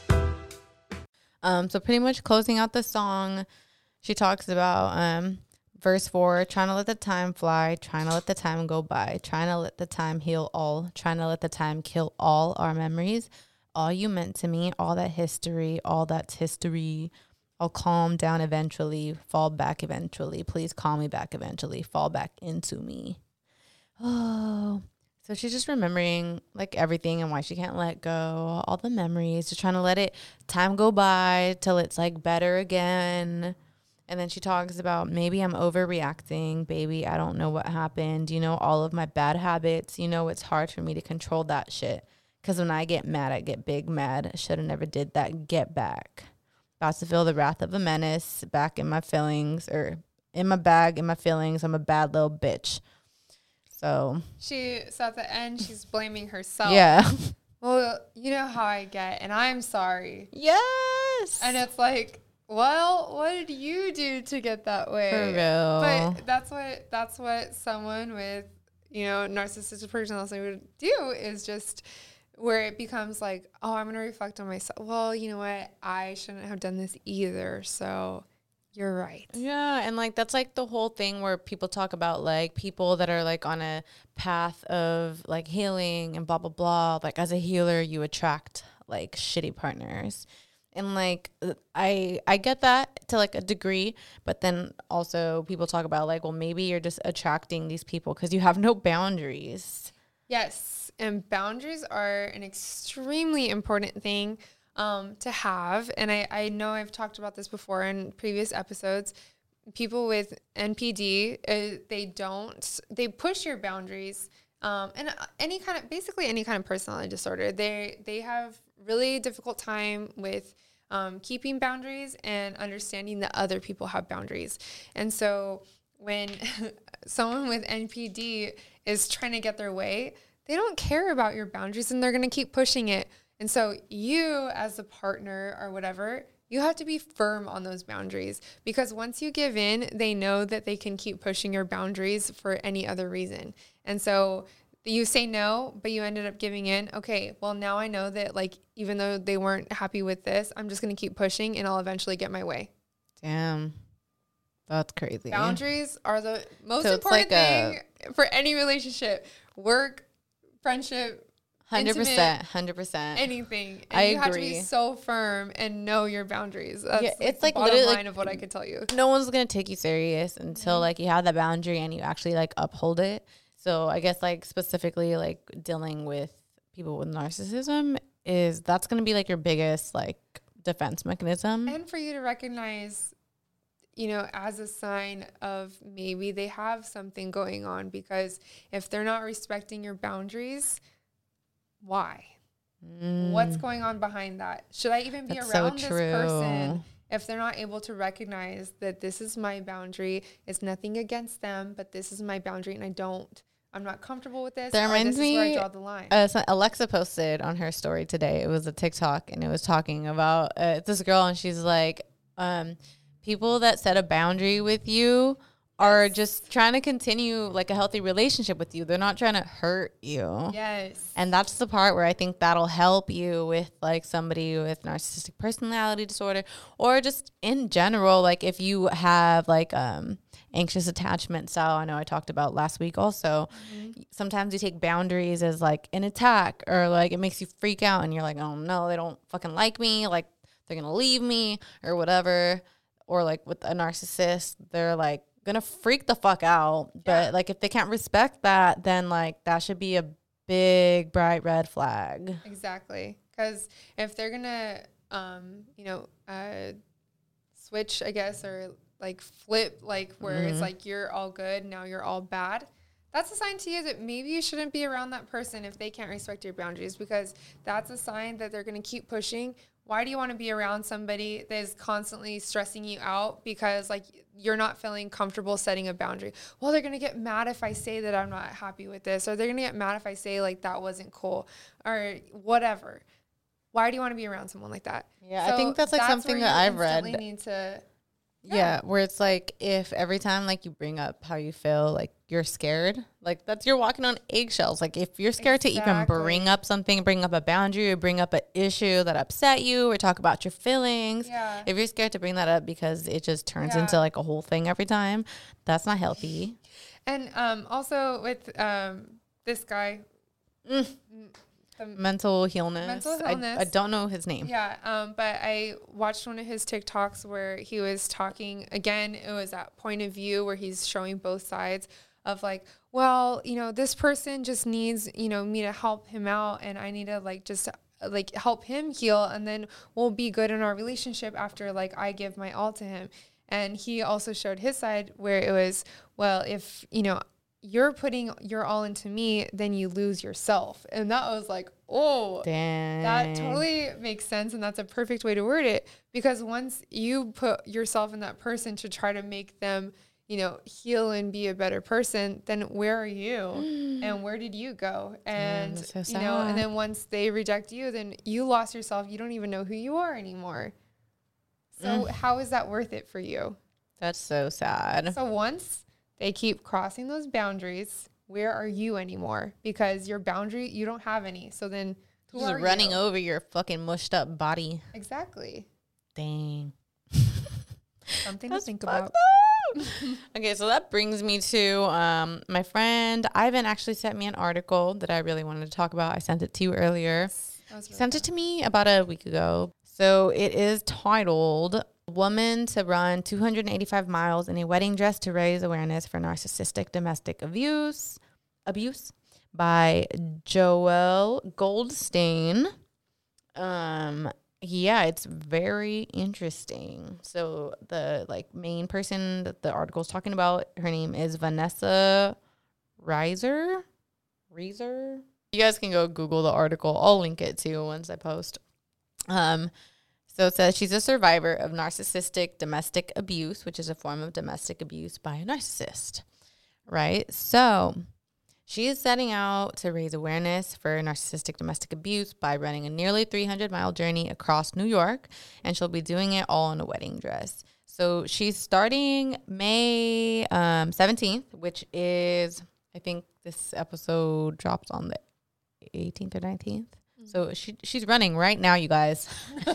Um, so pretty much closing out the song, she talks about um verse four, trying to let the time fly, trying to let the time go by, trying to let the time heal all, trying to let the time kill all our memories, all you meant to me, all that history, all that's history. I'll calm down eventually, fall back eventually. Please call me back eventually, fall back into me. Oh, so she's just remembering like everything and why she can't let go, all the memories, just trying to let it time go by till it's like better again. And then she talks about maybe I'm overreacting, baby. I don't know what happened. You know, all of my bad habits. You know, it's hard for me to control that shit. Because when I get mad, I get big mad. I should have never did that. Get back. About to feel the wrath of a menace back in my feelings or in my bag, in my feelings. I'm a bad little bitch. So she, so at the end, she's blaming herself. Yeah. Well, you know how I get, and I'm sorry. Yes. And it's like, well, what did you do to get that way? For real. But that's what that's what someone with, you know, narcissistic personality would do, is just where it becomes like, oh, I'm going to reflect on myself. Well, you know what? I shouldn't have done this either. So you're right. Yeah. And like, that's like the whole thing where people talk about like people that are like on a path of like healing and blah, blah, blah. Like as a healer, you attract like shitty partners. And like, I, I get that to like a degree, but then also people talk about like, well, maybe you're just attracting these people because you have no boundaries. Yes. And boundaries are an extremely important thing um, to have. And I, I know I've talked about this before in previous episodes. People with N P D, uh, they don't, they push your boundaries. Um, and any kind of, basically any kind of personality disorder, they, they have really difficult time with um, keeping boundaries and understanding that other people have boundaries. And so when someone with N P D is trying to get their way, they don't care about your boundaries and they're going to keep pushing it. And so you as a partner or whatever, you have to be firm on those boundaries, because once you give in, they know that they can keep pushing your boundaries for any other reason. And so you say no, but you ended up giving in. Okay, well, now I know that like, even though they weren't happy with this, I'm just going to keep pushing and I'll eventually get my way. Damn. That's crazy. Boundaries are the most so important like thing a, for any relationship. Work, friendship, one hundred percent, one hundred percent. Anything. And I you agree. have to be so firm and know your boundaries. That's yeah, like it's the like bottom literally line of what I could tell you. No one's going to take you serious until mm-hmm. like you have that boundary and you actually like uphold it. So I guess like specifically like dealing with people with narcissism is that's going to be like your biggest like defense mechanism. And for you to recognize, you know, as a sign of maybe they have something going on, because if they're not respecting your boundaries, why? Mm. What's going on behind that? Should I even be That's around so this person if they're not able to recognize that this is my boundary? It's nothing against them, but this is my boundary and I don't, I'm not comfortable with this. That reminds this me, is where I draw the line. Uh, so Alexa posted on her story today. It was a TikTok and it was talking about uh, this girl, and she's like, um, people that set a boundary with you are just trying to continue like a healthy relationship with you. They're not trying to hurt you. Yes. And that's the part where I think that'll help you with like somebody with narcissistic personality disorder, or just in general, like if you have like um anxious attachment style. I know I talked about last week also. Mm-hmm. Sometimes you take boundaries as like an attack, or like it makes you freak out and you're like, oh no, they don't fucking like me. Like they're going to leave me or whatever. Or like with a narcissist, they're like gonna freak the fuck out. Yeah. But like if they can't respect that, then like that should be a big bright red flag. Exactly. Because if they're gonna um you know uh switch, I guess, or like flip, like where mm-hmm. it's like you're all good, now you're all bad, that's a sign to you that maybe you shouldn't be around that person if they can't respect your boundaries, because that's a sign that they're going to keep pushing. Why do you want to be around somebody that is constantly stressing you out because like you're not feeling comfortable setting a boundary? Well, they're going to get mad if I say that I'm not happy with this, or they're going to get mad if I say like that wasn't cool or whatever. Why do you want to be around someone like that? Yeah, so I think that's like that's something that I've read. Need to Yeah, where it's like if every time like you bring up how you feel, like you're scared, like that's you're walking on eggshells. Like if you're scared Exactly. to even bring up something, bring up a boundary or bring up an issue that upset you or talk about your feelings. Yeah. If you're scared to bring that up because it just turns Yeah. into like a whole thing every time, that's not healthy. And um, also with um, this guy, Mm. the Mental illness. Mental I, illness. I don't know his name. Yeah, um, but I watched one of his TikToks where he was talking, again, it was that point of view where he's showing both sides of like, well, you know, this person just needs, you know, me to help him out and I need to like just like help him heal and then we'll be good in our relationship after like I give my all to him. And he also showed his side where it was, well, if, you know, you're putting your all into me, then you lose yourself. And that was like, oh, Dang. that totally makes sense. And that's a perfect way to word it. Because once you put yourself in that person to try to make them, you know, heal and be a better person, then where are you? And where did you go? And, Damn, so you know, and sad. then once they reject you, then you lost yourself. You don't even know who you are anymore. So Mm. how is that worth it for you? That's so sad. So once they keep crossing those boundaries, where are you anymore? Because your boundary, you don't have any. So then who Just are running you? over your fucking mushed up body. Exactly. Dang. Something That's to think fucked about. Okay, so that brings me to um, my friend Ivan actually sent me an article that I really wanted to talk about. I sent it to you earlier. That was He really sent it to me about a week ago. So it is titled Woman to Run two hundred eighty-five miles in a Wedding Dress to Raise Awareness for Narcissistic Domestic Abuse Abuse by Joelle Goldstein. Um yeah, it's very interesting. So the like main person that the article is talking about, her name is Vanessa Reiser. Reiser. You guys can go Google the article. I'll link it too once I post. Um, so it says she's a survivor of narcissistic domestic abuse, which is a form of domestic abuse by a narcissist, right? So she is setting out to raise awareness for narcissistic domestic abuse by running a nearly three hundred mile journey across New York, and she'll be doing it all in a wedding dress. So she's starting May um, seventeenth, which is, I think this episode drops on the eighteenth or nineteenth. So she she's running right now, you guys.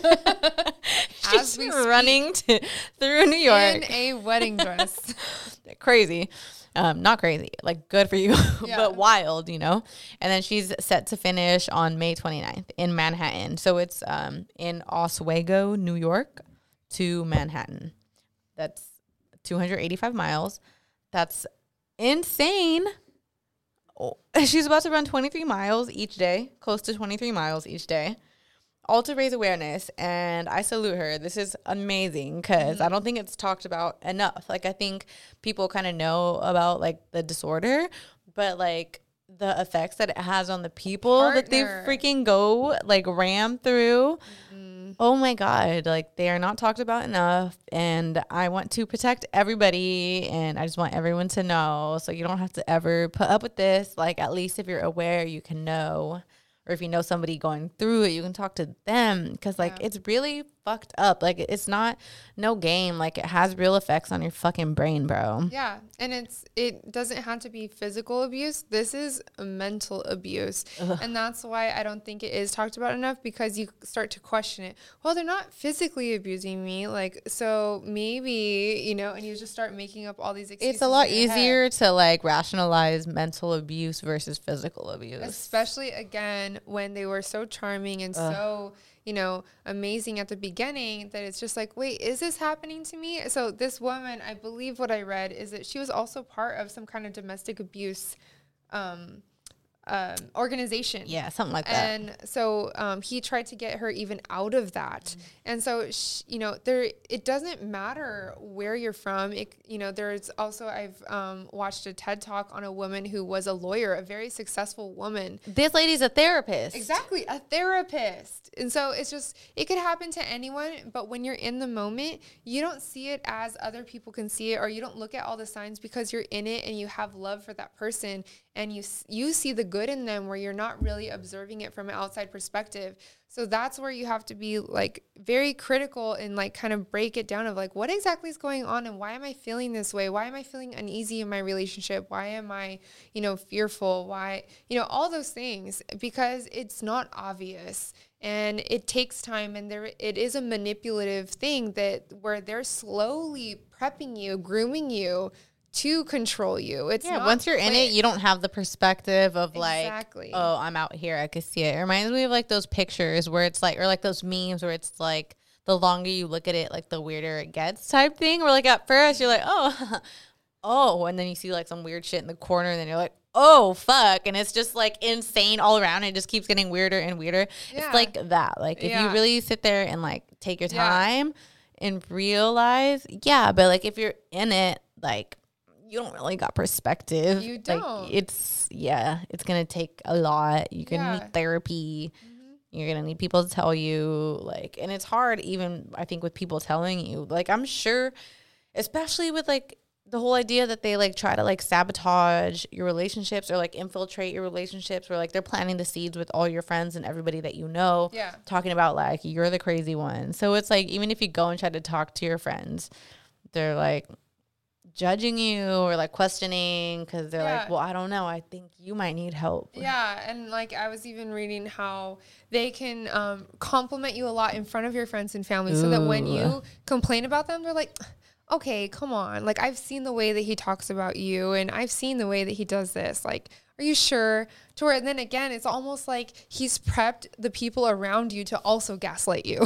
She's we running to, through New York. In a wedding dress. Crazy. Um, not crazy, like good for you, Yeah. but wild, you know? And then she's set to finish on May twenty-ninth in Manhattan. So it's um, in Oswego, New York to Manhattan. That's two hundred eighty-five miles. That's insane. Oh, she's about to run twenty-three miles each day, close to twenty-three miles each day, all to raise awareness. And I salute her. This is amazing because Mm-hmm. I don't think it's talked about enough. Like, I think people kind of know about like the disorder, but like the effects that it has on the people that they Partner. freaking go like ram through. Mm-hmm. Oh my God, like they are not talked about enough. And I want to protect everybody and I just want everyone to know. So you don't have to ever put up with this. Like, at least if you're aware, you can know. Or if you know somebody going through it, you can talk to them. Because, like, Yeah. it's really fucked up. Like, it's not no game. Like, it has real effects on your fucking brain, bro. Yeah, and it's it doesn't have to be physical abuse. This is a mental abuse, and that's why I don't think it is talked about enough because you start to question it. Well, they're not physically abusing me, like so maybe you know, and you just start making up all these excuses. It's a lot in your head. easier to, like, rationalize mental abuse versus physical abuse. Especially again when they were so charming and so you know amazing at the beginning that it's just like, wait, is this happening to me? So this woman, I believe what I read is that she was also part of some kind of domestic abuse um um organization. Yeah, something like that. And so um, he tried to get her even out of that. And so, sh- you know, there it doesn't matter where you're from. It, you know, there's also, I've um, watched a TED Talk on a woman who was a lawyer, a very successful woman. This lady's a therapist. Exactly, a therapist. And so it's just, it could happen to anyone, but when you're in the moment, you don't see it as other people can see it, or you don't look at all the signs because you're in it and you have love for that person and you s- you see the good in them where you're not really observing it from an outside perspective. So that's where you have to be like very critical and like kind of break it down of like, what exactly is going on and why am I feeling this way? Why am I feeling uneasy in my relationship? Why am I, you know, fearful? Why, you know, all those things, because it's not obvious and it takes time, and there it is a manipulative thing that where they're slowly prepping you, grooming you to control you. It's yeah, not once you're quick. in it, you don't have the perspective of like, Exactly. oh, I'm out here, I could see it. It reminds me of like those pictures where it's like, or like those memes where it's like, the longer you look at it, like the weirder it gets type thing. Where like at first you're like, oh, oh, and then you see like some weird shit in the corner, and then you're like, oh, fuck. And it's just like insane all around. It just keeps getting weirder and weirder. Yeah. It's like that. Like if Yeah. you really sit there and like take your Yeah. time and realize, yeah, but like if you're in it, like you don't really got perspective. You Like don't. it's, yeah, it's going to take a lot. You're going to Yeah. need therapy. Mm-hmm. You're going to need people to tell you, like, and it's hard even, I think, with people telling you. Like, I'm sure, especially with, like, the whole idea that they, like, try to, like, sabotage your relationships or, like, infiltrate your relationships, or, like, they're planting the seeds with all your friends and everybody that you know. Yeah. Talking about, like, you're the crazy one. So it's, like, even if you go and try to talk to your friends, they're, like, judging you or, like, questioning because they're Yeah. like, well, I don't know. I think you might need help. Yeah, and like I was even reading how they can um, compliment you a lot in front of your friends and family, so that when Ooh. you complain about them, they're like, okay, come on. Like, I've seen the way that he talks about you, and I've seen the way that he does this. Like, are you sure? To where, and then again, it's almost like he's prepped the people around you to also gaslight you.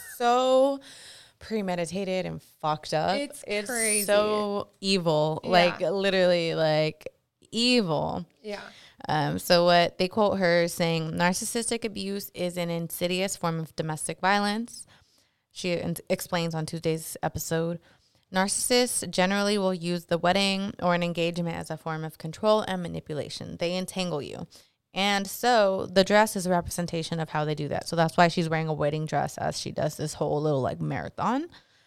So premeditated and fucked up. It's it's crazy. so evil. Yeah. Like literally like evil. Yeah. Um, so what they quote her saying, narcissistic abuse is an insidious form of domestic violence. She in- explains on Tuesday's episode, narcissists generally will use the wedding or an engagement as a form of control and manipulation. They entangle you. And so the dress is a representation of how they do that. So that's why she's wearing a wedding dress as she does this whole little like marathon.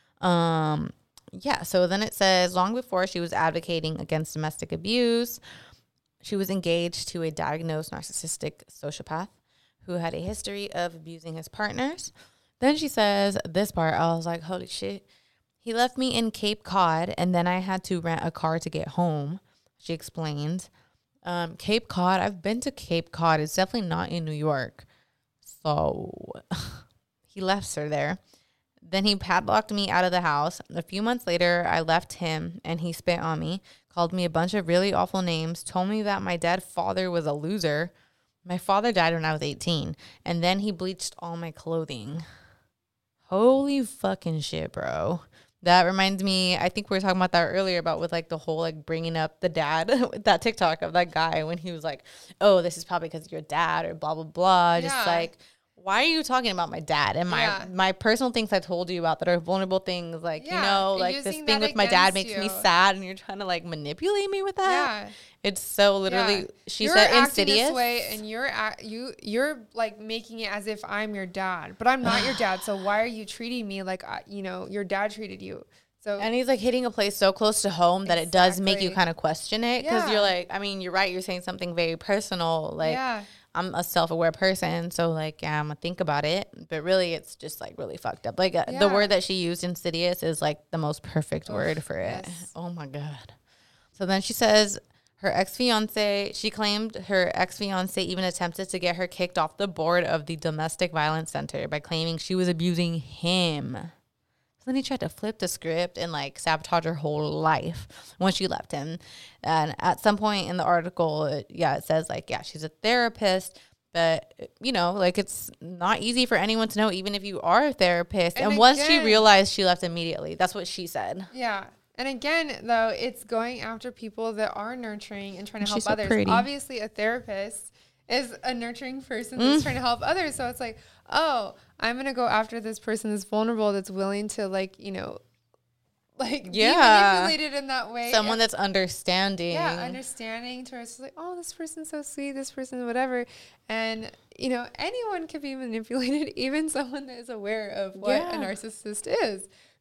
Um, yeah. So then it says, long before she was advocating against domestic abuse, she was engaged to a diagnosed narcissistic sociopath who had a history of abusing his partners. Then she says this part, I was like, holy shit. He left me in Cape Cod, and then I had to rent a car to get home, she explained. Um, Cape Cod, I've been to Cape Cod. It's definitely not in New York. So he left her there. Then he padlocked me out of the house. A few months later, I left him, and he spit on me, called me a bunch of really awful names, told me that my dead father was a loser. My father died when I was eighteen, and then he bleached all my clothing. Holy fucking shit, bro. That reminds me, I think we were talking about that earlier about with like the whole like bringing up the dad, that TikTok of that guy when he was like, oh, this is probably because of your dad or blah, blah, blah. Just Yeah. like, why are you talking about my dad and my Yeah. my personal things I told you about that are vulnerable things? Like, Yeah, you know, you're like this using thing that with my dad against makes me you. sad and you're trying to like manipulate me with that? Yeah. It's so literally, Yeah. she You're said acting insidious. this way, and you're act, you you're like making it as if I'm your dad, but I'm not your dad. So why are you treating me like I, you know your dad treated you? So And he's like hitting a place so close to home that it does make you Exactly. kind of question it because Yeah. you're like, I mean, you're right. You're saying something very personal. Like, Yeah. I'm a self-aware person, so like, yeah, I'm gonna think about it. But really, it's just like really fucked up. Like uh, the Yeah. word that she used, insidious, is like the most perfect Oof, word for it. yes. Oh my god. So then she says her ex-fiance. She claimed her ex-fiance even attempted to get her kicked off the board of the domestic violence center by claiming she was abusing him. So then he tried to flip the script and like sabotage her whole life when she left him. And at some point in the article, it, yeah, it says like, yeah, she's a therapist, but you know, like it's not easy for anyone to know, even if you are a therapist. And, And once she again- realized, she left immediately. That's what she said. Yeah. And again, though, it's going after people that are nurturing and trying to And help she's so others. pretty. Obviously, a therapist is a nurturing person Mm. that's trying to help others. So it's like, oh, I'm going to go after this person that's vulnerable, that's willing to, like, you know, like Yeah. be manipulated in that way. Someone And- that's understanding. Yeah, understanding to where it's like, oh, this person's so sweet, this person, whatever. And, you know, anyone can be manipulated, even someone that is aware of what Yeah. a narcissist is.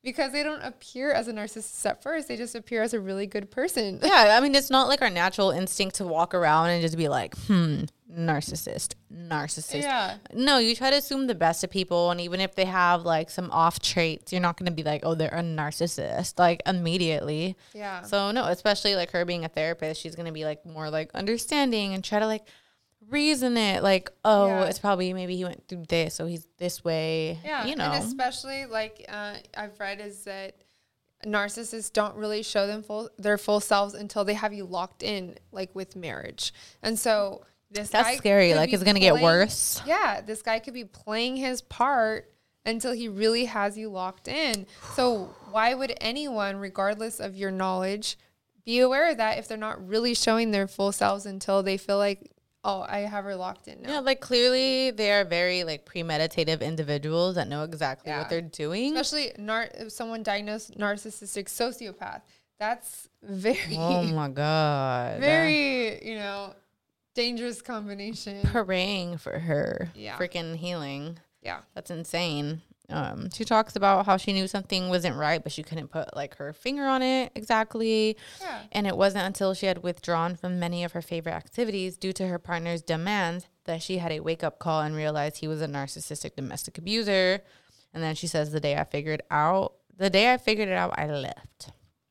because they don't appear as a narcissist at first. They just appear as a really good person. Yeah, I mean, it's not like our natural instinct to walk around and just be like, hmm, narcissist, narcissist. Yeah. No, you try to assume the best of people, and even if they have like some off traits, you're not going to be like, oh, they're a narcissist, like immediately. Yeah. So no, especially like her being a therapist, she's going to be like more like understanding and try to like reason it, like, oh, Yeah. it's probably maybe he went through this, so he's this way. Yeah, You know. and especially like uh, I've read is that narcissists don't really show them full their full selves until they have you locked in, like with marriage. And so this That's guy scary. could Like, be it's gonna get playing- worse. Yeah, this guy could be playing his part until he really has you locked in. So why would anyone, regardless of your knowledge, be aware of that if they're not really showing their full selves until they feel like, oh, I have her locked in now. Yeah, like clearly they are very like premeditative individuals that know exactly Yeah. what they're doing. Especially nar- if someone diagnosed narcissistic sociopath. That's very, Oh my god. very, you know, dangerous combination. Praying for her. Yeah. Freaking healing. Yeah. That's insane. Um, she talks about how she knew something wasn't right, but she couldn't put like her finger on it exactly. Yeah. And it wasn't until she had withdrawn from many of her favorite activities due to her partner's demands that she had a wake up call and realized he was a narcissistic domestic abuser. And then she says, the day I figured out, the day I figured it out, I left.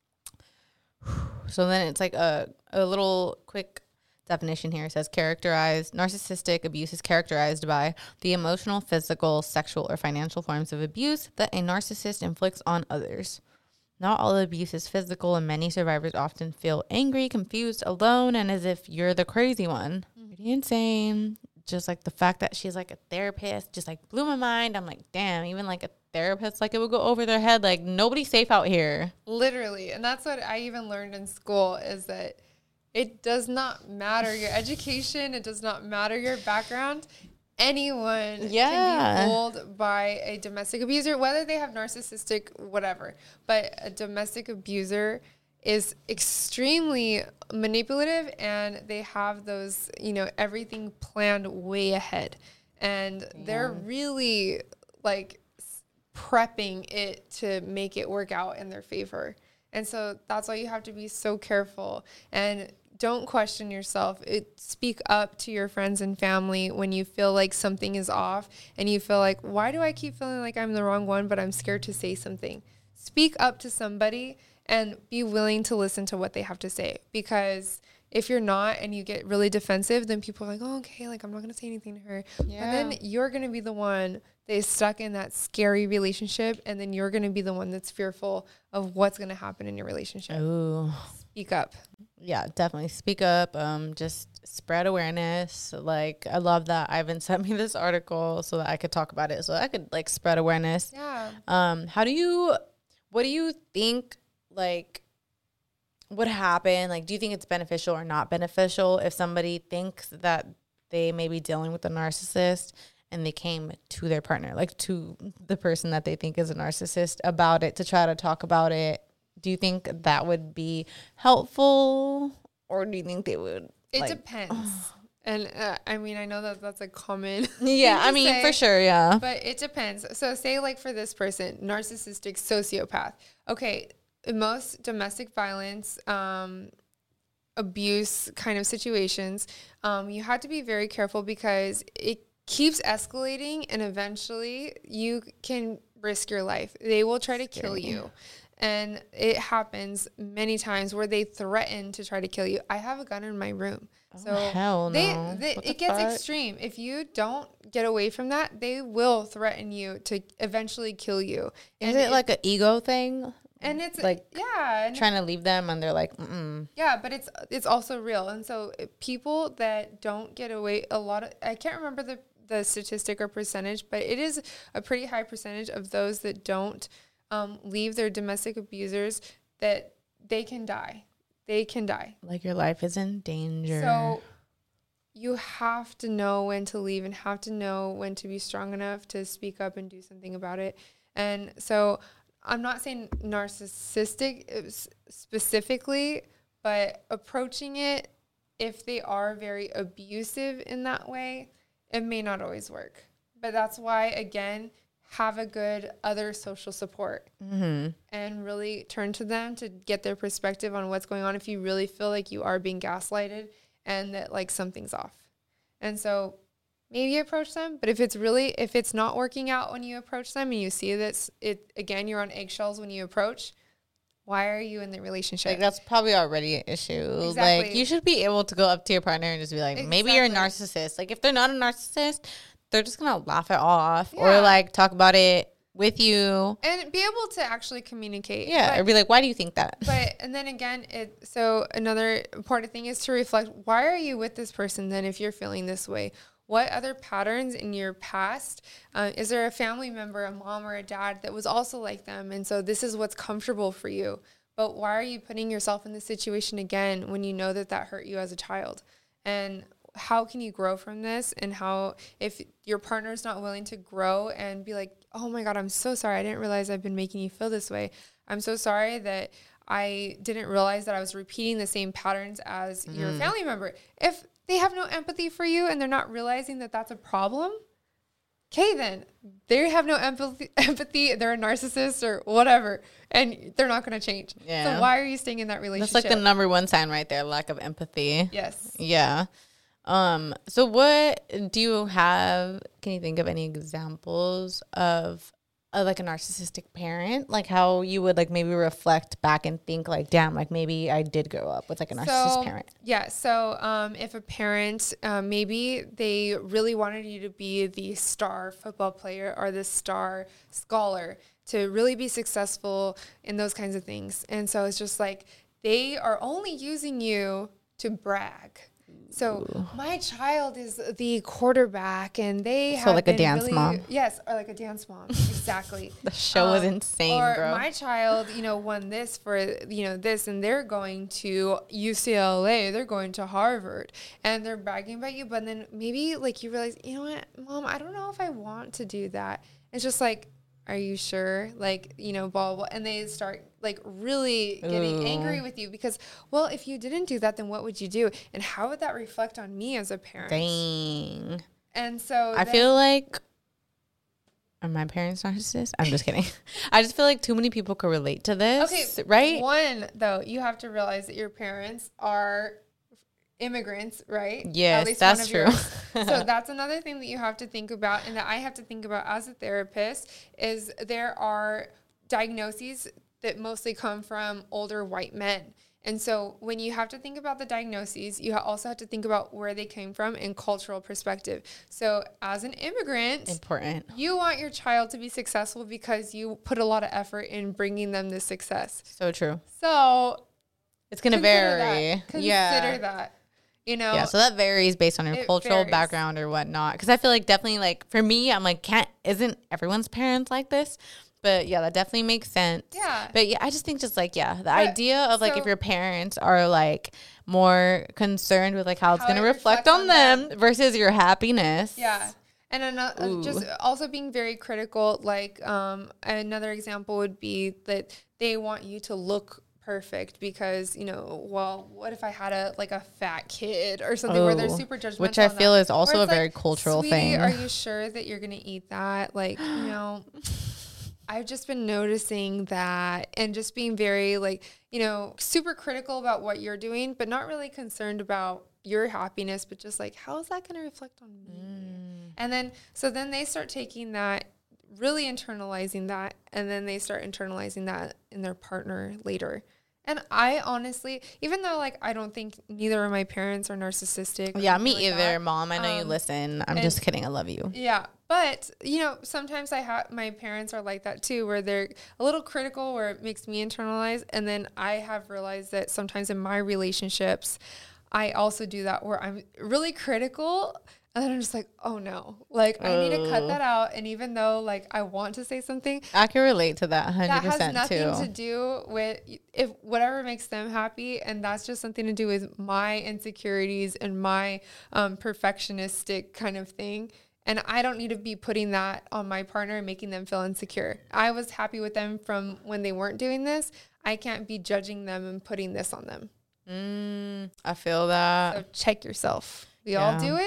So then it's like a, a little quick definition here. It says characterized, narcissistic abuse is characterized by the emotional, physical, sexual, or financial forms of abuse that a narcissist inflicts on others. Not all abuse is physical, and many survivors often feel angry, confused, alone, and as if you're the crazy one. Pretty insane. Just like the fact that she's like a therapist just like blew my mind. I'm like, damn, even like a therapist, like it would go over their head. Like nobody's safe out here. Literally. And that's what I even learned in school is that it does not matter your education. It does not matter your background. Anyone Yeah. can be fooled by a domestic abuser, whether they have narcissistic, whatever. But a domestic abuser is extremely manipulative, and they have those, you know, everything planned way ahead. And they're really like s- prepping it to make it work out in their favor. And so that's why you have to be so careful and don't question yourself. It, speak up to your friends and family when you feel like something is off and you feel like, why do I keep feeling like I'm the wrong one, but I'm scared to say something? Speak up to somebody and be willing to listen to what they have to say. Because if you're not and you get really defensive, then people are like, oh, okay, like I'm not going to say anything to her. Yeah. And then you're going to be the one that is stuck in that scary relationship. And then you're going to be the one that's fearful of what's going to happen in your relationship. Ooh. Speak up. Yeah, definitely speak up. Um, just spread awareness. Like, I love that Ivan sent me this article so that I could talk about it, so I could like spread awareness. Yeah. Um, how do you, what do you think, like, would happen? Like, do you think it's beneficial or not beneficial if somebody thinks that they may be dealing with a narcissist and they came to their partner, like to the person that they think is a narcissist, about it to try to talk about it? Do you think that would be helpful, or do you think they would? It like, depends. And uh, I mean, I know that that's a common. Yeah, thing I to mean, say, for sure, yeah. But it depends. So, say like for this person, narcissistic sociopath. Okay, in most domestic violence, um, abuse kind of situations, um, you have to be very careful because it keeps escalating, and eventually you can risk your life. They will try to kill you. And it happens many times where they threaten to try to kill you. I have a gun in my room. So Oh, hell they, no. they, What it the gets fuck? extreme. If you don't get away from that, they will threaten you to eventually kill you. Is And it like an ego thing? and it's like yeah, and trying to leave them and they're like, mm-mm. yeah, but it's it's also real. And so uh, people that don't get away, a lot of, I can't remember the the statistic or percentage, but it is a pretty high percentage of those that don't um, leave their domestic abusers, that they can die. They can die. Like your life is in danger. So you have to know when to leave and have to know when to be strong enough to speak up and do something about it. And so I'm not saying narcissistic specifically, but approaching it, if they are very abusive in that way, it may not always work. But that's why, again, have a good other social support Mm-hmm. and really turn to them to get their perspective on what's going on if you really feel like you are being gaslighted and that like something's off. And so maybe approach them, but if it's really, if it's not working out when you approach them and you see that it, again, you're on eggshells when you approach, why are you in the relationship? Like, that's probably already an issue. Exactly. Like, you should be able to go up to your partner and just be like, maybe you're a narcissist. Like, if they're not a narcissist, they're just going to laugh it off Yeah. or, like, talk about it with you. And be able to actually communicate. Yeah, But- or be like, why do you think that? But, and then again, it, so another important thing is to reflect, why are you with this person then if you're feeling this way? What other patterns in your past? Uh, is there a family member, a mom or a dad that was also like them? And so this is what's comfortable for you. But why are you putting yourself in this situation again when you know that that hurt you as a child? And how can you grow from this? And how, if your partner's not willing to grow and be like, oh my God, I'm so sorry. I didn't realize I've been making you feel this way. I'm so sorry that I didn't realize that I was repeating the same patterns as mm. your family member. If they have no empathy for you and they're not realizing that that's a problem, okay, then they have no empathy, empathy. They're a narcissist or whatever, and they're not going to change. Yeah. So why are you staying in that relationship? That's like the number one sign right there, lack of empathy. Yes. Yeah. Um. So what do you have? Can you think of any examples of uh, like a narcissistic parent? Like how you would like maybe reflect back and think like, damn, like maybe I did grow up with like a narcissist so, parent. Yeah. So um, if a parent, um, maybe they really wanted you to be the star football player or the star scholar to really be successful in those kinds of things. And so it's just like they are only using you to brag. So Ooh. my child is the quarterback, and they so have like been a dance really, mom. Yes, or like a dance mom. Exactly. The show um, was insane, or bro. My child, you know, won this for you know this, and they're going to U C L A. They're going to Harvard, and they're bragging about you. But then maybe like you realize, you know what, Mom, I don't know if I want to do that. It's just like, are you sure? Like, you know, blah, blah, and they start like really getting Ooh. angry with you because, well, if you didn't do that, then what would you do? And how would that reflect on me as a parent? Dang. And so I then, feel like, are my parents narcissists? I'm just kidding. I just feel like too many people could relate to this. Okay. Right? One, though, you have to realize that your parents are immigrants, right? Yes, that's true. So that's another thing that you have to think about, and that I have to think about as a therapist, is there are diagnoses that mostly come from older white men. And so when you have to think about the diagnoses, you also have to think about where they came from in cultural perspective. So as an immigrant, important, you want your child to be successful because you put a lot of effort in bringing them this success. So true. So it's going to vary. That. Consider yeah. that. You know, yeah, so that varies based on your it cultural varies. background or whatnot. Because I feel like definitely, like, for me, I'm like, can't, isn't everyone's parents like this? But yeah, that definitely makes sense. Yeah. But yeah, I just think just like, yeah, the but, idea of like, so, if your parents are like more concerned with like how, how it's going to reflect on, on them, them versus your happiness. Yeah. And another, just also being very critical, like um, another example would be that they want you to look perfect because, you know, well, what if I had a like a fat kid or something oh, where they're super judgmental, which I feel that. is also a like, very cultural Sweetie, thing. Are you sure that you're gonna eat that? Like, you know, I've just been noticing that, and just being very like, you know, super critical about what you're doing, but not really concerned about your happiness, but just like, how is that going to reflect on me? Mm. And then, so then they start taking that, really internalizing that, and then they start internalizing that in their partner later. And I honestly, even though like I don't think neither of my parents are narcissistic. Yeah, me like either, that, Mom. I know um, you listen. I'm just kidding. I love you. Yeah, but you know, sometimes I have my parents are like that too, where they're a little critical, where it makes me internalize. And then I have realized that sometimes in my relationships, I also do that, where I'm really critical. And then I'm just like, oh no, like I need to cut that out. And even though like I want to say something, I can relate to that one hundred percent that has nothing too. to do with if whatever makes them happy. And that's just something to do with my insecurities and my um, perfectionistic kind of thing. And I don't need to be putting that on my partner and making them feel insecure. I was happy with them from when they weren't doing this. I can't be judging them and putting this on them. Mm, I feel that. So check yourself. We yeah. all do it.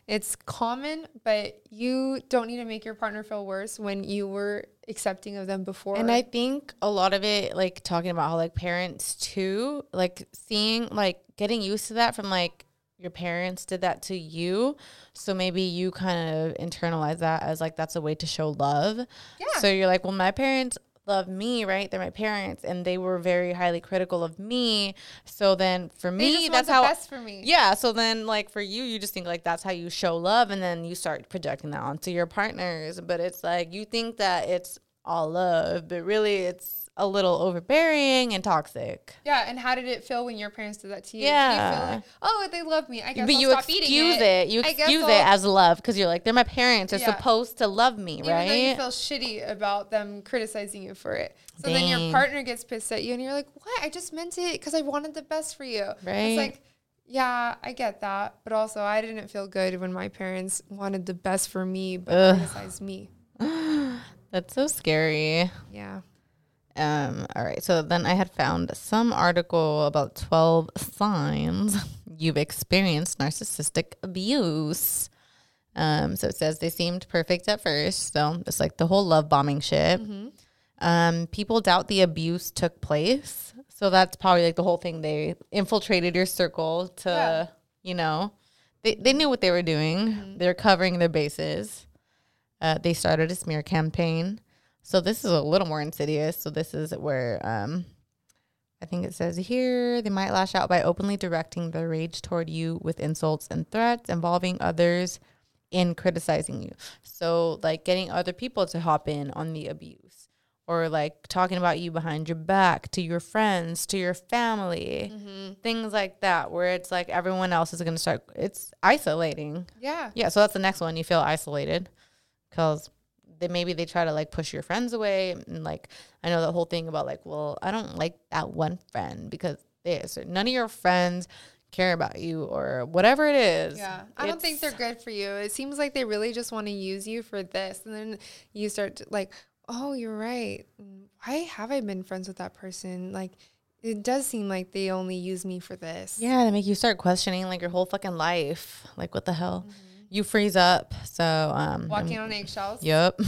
it's common, but you don't need to make your partner feel worse when you were accepting of them before. And I think a lot of it, like talking about how like parents too, like seeing, like getting used to that from like your parents did that to you. So maybe you kind of internalize that as like, that's a way to show love. Yeah. So you're like, well, my parents love me, right? They're my parents, and they were very highly critical of me. So then for They me, just want that's the how best for me. Yeah. So then like for you, you just think like that's how you show love, and then you start projecting that onto your partners. But it's like you think that it's all love, but really it's a little overbearing and toxic. Yeah, and how did it feel when your parents did that to you? Yeah. Did you feel like, oh, they love me, I guess But I'll you stop eating excuse it. it. You I guess excuse I'll- it as love because you're like, they're my parents. They're Yeah. supposed to love me, Even right? though you feel shitty about them criticizing you for it. So then your Dang. partner gets pissed at you and you're like, what? I just meant it because I wanted the best for you. Right. It's like, yeah, I get that. But also, I didn't feel good when my parents wanted the best for me but Ugh. criticized me. That's so scary. Yeah. Um, all right. So then I had found some article about twelve signs you've experienced narcissistic abuse. Um, so it says they seemed perfect at first. So it's like the whole love bombing shit. Mm-hmm. Um, people doubt the abuse took place. So that's probably like the whole thing. They infiltrated your circle to, Yeah. you know, they, they knew what they were doing. Mm-hmm. They're covering their bases. Uh, they started a smear campaign. So this is a little more insidious. So this is where um, I think it says here, they might lash out by openly directing their rage toward you with insults and threats involving others in criticizing you. So like getting other people to hop in on the abuse, or like talking about you behind your back to your friends, to your family, Mm-hmm. things like that, where it's like everyone else is going to start, it's isolating. Yeah. Yeah, so that's the next one. You feel isolated because they maybe they try to like push your friends away, and like I know the whole thing about like, well, I don't like that one friend because they, so none of your friends care about you or whatever it is. Yeah. I don't think they're It's- good for you. It seems like they really just want to use you for this. And then you start to like, oh, you're right. Why have I been friends with that person? Like, it does seem like they only use me for this. Yeah, they make you start questioning like your whole fucking life. Like what the hell? Mm-hmm. You freeze up. So um Walking on eggshells. Yep.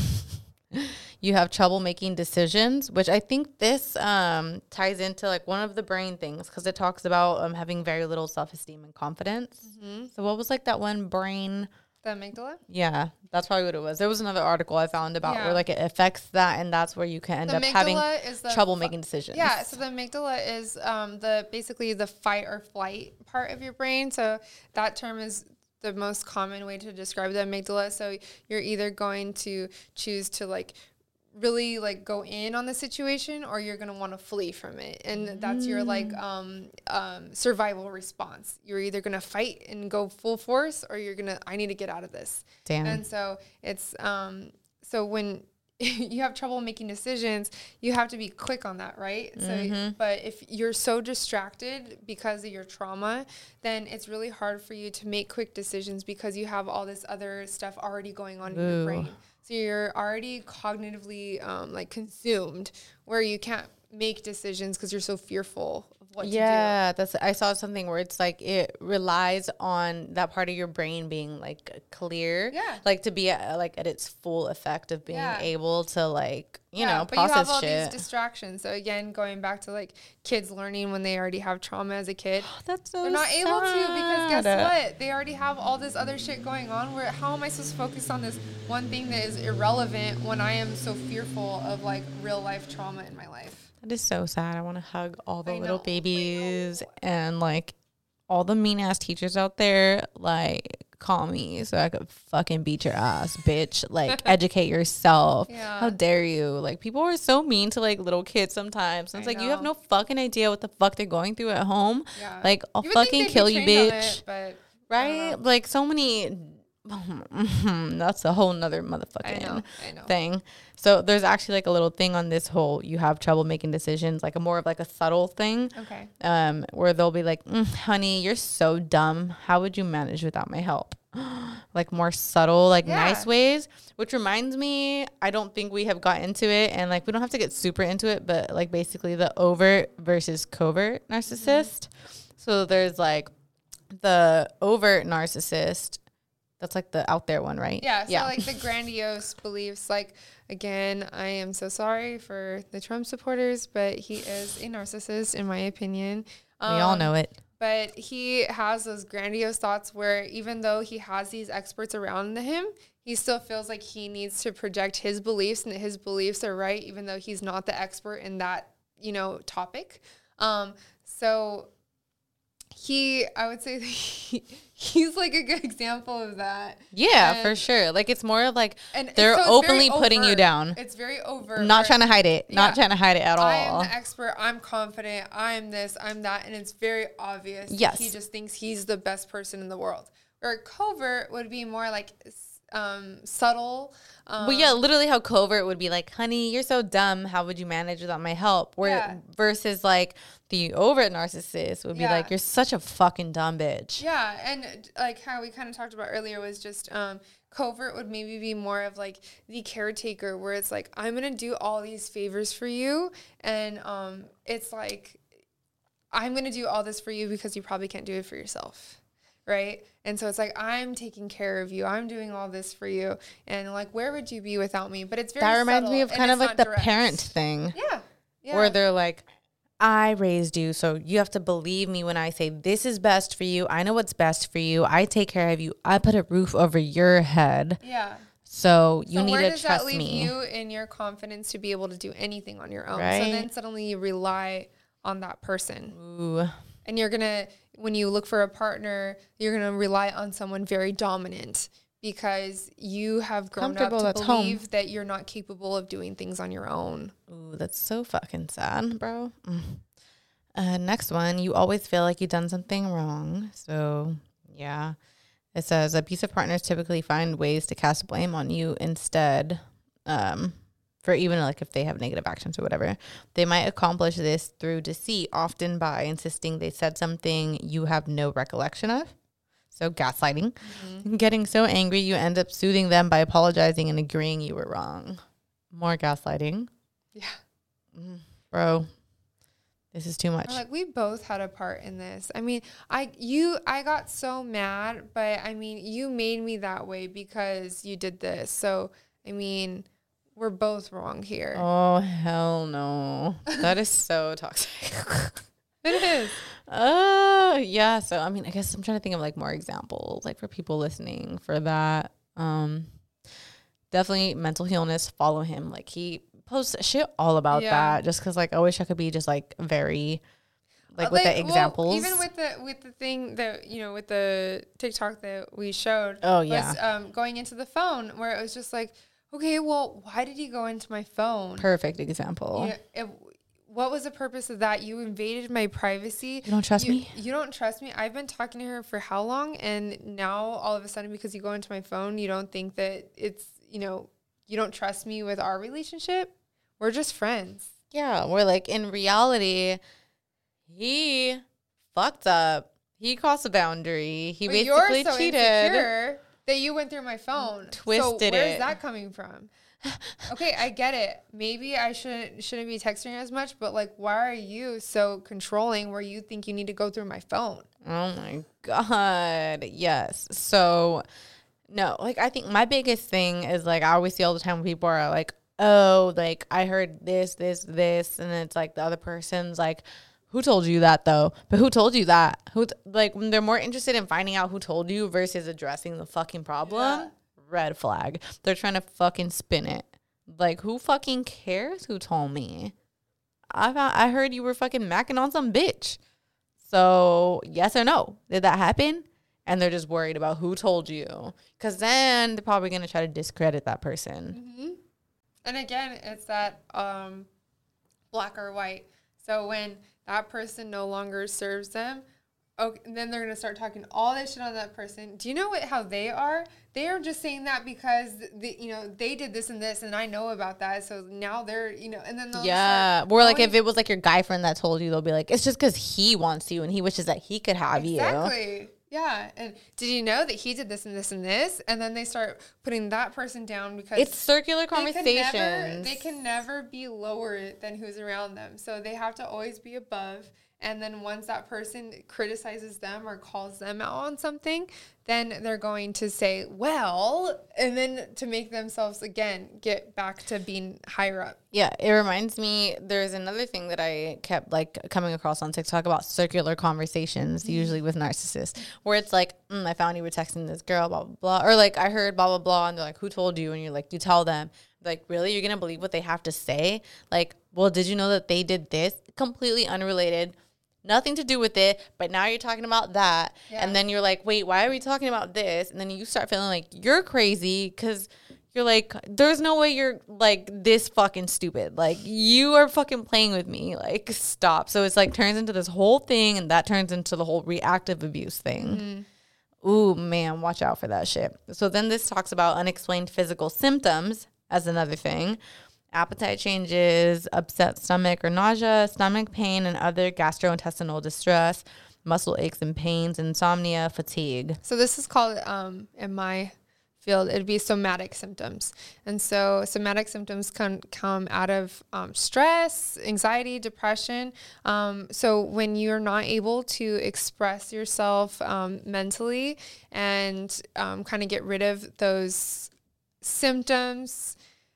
You have trouble making decisions, which I think this um, ties into like one of the brain things because it talks about um, having very little self-esteem and confidence. Mm-hmm. So what was like that one brain? The amygdala? Yeah, that's probably what it was. There was another article I found about Yeah. where like it affects that, and that's where you can end The up having amygdala is the trouble fi- making decisions. Yeah, so the amygdala is um, the basically the fight or flight part of your brain. So that term is the most common way to describe the amygdala. So you're either going to choose to like really like go in on the situation, or you're going to want to flee from it, and that's your like um um survival response. You're either going to fight and go full force, or you're going to I need to get out of this. Damn. And so it's um so when you have trouble making decisions, you have to be quick on that, right? Mm-hmm. So but if you're so distracted because of your trauma, then it's really hard for you to make quick decisions because you have all this other stuff already going on in your Ooh. brain. So you're already cognitively um, like consumed, where you can't make decisions because you're so fearful of what to do. Yeah, that's I saw something where it's like it relies on that part of your brain being like clear, Yeah. like to be at, like at its full effect of being Yeah. able to like you Yeah, know but you have process all shit. these distractions. So again, going back to like kids learning when they already have trauma as a kid, That's so they're not able to because guess sad. what? They already have all this other shit going on. Where how am I supposed to focus on this one thing that is irrelevant when I am so fearful of like real life trauma in my life? That is so sad. I want to hug all the I little know, I babies and like all the mean ass teachers out there. Like, call me so I could fucking beat your ass, bitch. Like, educate yourself. Yeah. How dare you? Like, people are so mean to like little kids sometimes. And it's I like, you have know. no fucking idea what the fuck they're going through at home. Yeah. Like, I'll You would think fucking they'd be kill you, trained on bitch. it, but I don't Right? know. Like, so many. That's a whole nother motherfucking I know, I know. thing. So there's actually like a little thing on this whole you have trouble making decisions, like a more of like a subtle thing. Okay. Um, where they'll be like, mm, honey, you're so dumb. How would you manage without my help? Like more subtle, like Yeah. nice ways. Which reminds me, I don't think we have got into it, and like we don't have to get super into it, but like basically the overt versus covert narcissist. So there's like the overt narcissist That's like the out there one, right? Yeah. So yeah. like the grandiose beliefs, like, again, I am so sorry for the Trump supporters, but he is a narcissist, in my opinion. Um, we all know it. But he has those grandiose thoughts where even though he has these experts around him, he still feels like he needs to project his beliefs and that his beliefs are right, even though he's not the expert in that, you know, topic. Um, so he, I would say that he, he's like a good example of that. Yeah, and, for sure. Like it's more of like and they're so openly putting you down. It's very overt. Not trying to hide it. Yeah, not trying to hide it at all. I am the expert. I'm confident. I'm this. I'm that. And it's very obvious. Yes. He just thinks he's the best person in the world. Or covert would be more like um, subtle. Um, well, yeah, literally how covert would be like, honey, you're so dumb. How would you manage without my help? Where yeah. versus like the overt narcissist would be yeah. like, you're such a fucking dumb bitch. Yeah. And like how we kind of talked about earlier was just um, covert would maybe be more of like the caretaker where it's like, I'm going to do all these favors for you. And um, it's like, I'm going to do all this for you because you probably can't do it for yourself. Right. And so it's like, I'm taking care of you. I'm doing all this for you. And like, where would you be without me? But it's very That reminds subtle, me of kind of like the direct. parent thing. Yeah. yeah. Where they're like, I raised you, so you have to believe me when I say this is best for you. I know what's best for you. I take care of you. I put a roof over your head. Yeah. So you so need where to does trust that leave me. you in your confidence to be able to do anything on your own? Right? So then suddenly you rely on that person. Ooh. And you're going to, when you look for a partner, you're going to rely on someone very dominant because you have grown up to that's believe home. that you're not capable of doing things on your own. Ooh, that's so fucking sad, bro. Mm. Uh, next one, you always feel like you've done something wrong. So, yeah. It says abusive partners typically find ways to cast blame on you instead, um, for even like if they have negative actions or whatever. They might accomplish this through deceit, often by insisting they said something you have no recollection of. So gaslighting. Mm-hmm. Getting so angry, you end up soothing them by apologizing and agreeing you were wrong. More gaslighting. Yeah. Mm, bro. This is too much. Like we both had a part in this. I mean, I you I got so mad, but I mean, you made me that way because you did this. So, I mean, we're both wrong here. Oh, hell no. That is so toxic. It is. Uh, yeah. So, I mean, I guess I'm trying to think of like more examples, like for people listening for that. Um, definitely mental illness. Follow him. Like he posts shit all about Yeah. that just because like I wish I could be just like very like Uh, with like, the examples. Well, even with the with the thing that, you know, with the TikTok that we showed. Oh, yeah. Was, um, going into the phone where it was just like, okay, well, why did he go into my phone? Perfect example. You know, it, what was the purpose of that? You invaded my privacy. You don't trust you, me? You don't trust me. I've been talking to her for how long? And now all of a sudden, because you go into my phone, you don't think that it's, you know, you don't trust me with our relationship? We're just friends. Yeah, we're like in reality, he fucked up. He crossed a boundary. He But basically you're so cheated. insecure that you went through my phone. Twisted so where's it. that coming from? Okay, I get it. Maybe I shouldn't shouldn't be texting as much, but like, why are you so controlling where you think you need to go through my phone? Oh my God. Yes. So no, like I think my biggest thing is like I always see all the time when people are like, oh, like I heard this, this, this, and it's like the other person's like, who told you that though? But who told you that? Who t- like when they're more interested in finding out who told you versus addressing the fucking problem. Yeah. Red flag. They're trying to fucking spin it. Like who fucking cares who told me? I found, I heard you were fucking macking on some bitch. So yes or no? Did that happen? And they're just worried about who told you. Because then they're probably going to try to discredit that person. Mm-hmm. And again, it's that um, black or white. So when that person no longer serves them, okay, then they're going to start talking all this shit on that person. Do you know what, how they are? They are just saying that because, the, you know, they did this and this, and I know about that. So now they're, you know, and then they'll yeah. start Or like going- if it was like your guy friend that told you, they'll be like, it's just because he wants you and he wishes that he could have you. Exactly. Yeah. And did you know that he did this and this and this? And then they start putting that person down because It's circular they can conversations. never, they can never be lower than who's around them. So they have to always be above. And then once that person criticizes them or calls them out on something, then they're going to say, well, and then to make themselves, again, get back to being higher up. Yeah, it reminds me, there's another thing that I kept like coming across on TikTok about circular conversations, mm-hmm. usually with narcissists, where it's like, mm, I found you were texting this girl, blah, blah, blah. Or like, I heard blah, blah, blah. And they're like, who told you? And you're like, you tell them. Like, really? You're going to believe what they have to say? Like, well, did you know that they did this? Completely unrelated. Nothing to do with it, but now you're talking about that. Yeah. And then you're like, wait, why are we talking about this? And then you start feeling like you're crazy because you're like, there's no way you're like this fucking stupid. Like, you are fucking playing with me. Like, stop. So it's like turns into this whole thing, and that turns into the whole reactive abuse thing. Mm-hmm. Ooh, man, watch out for that shit. So then this talks about unexplained physical symptoms as another thing. Appetite changes, upset stomach or nausea, stomach pain and other gastrointestinal distress, muscle aches and pains, insomnia, fatigue. So this is called, um, in my field, it'd be somatic symptoms. And so somatic symptoms can come out of um, stress, anxiety, depression. Um, so when you're not able to express yourself um, mentally and um, kind of get rid of those symptoms,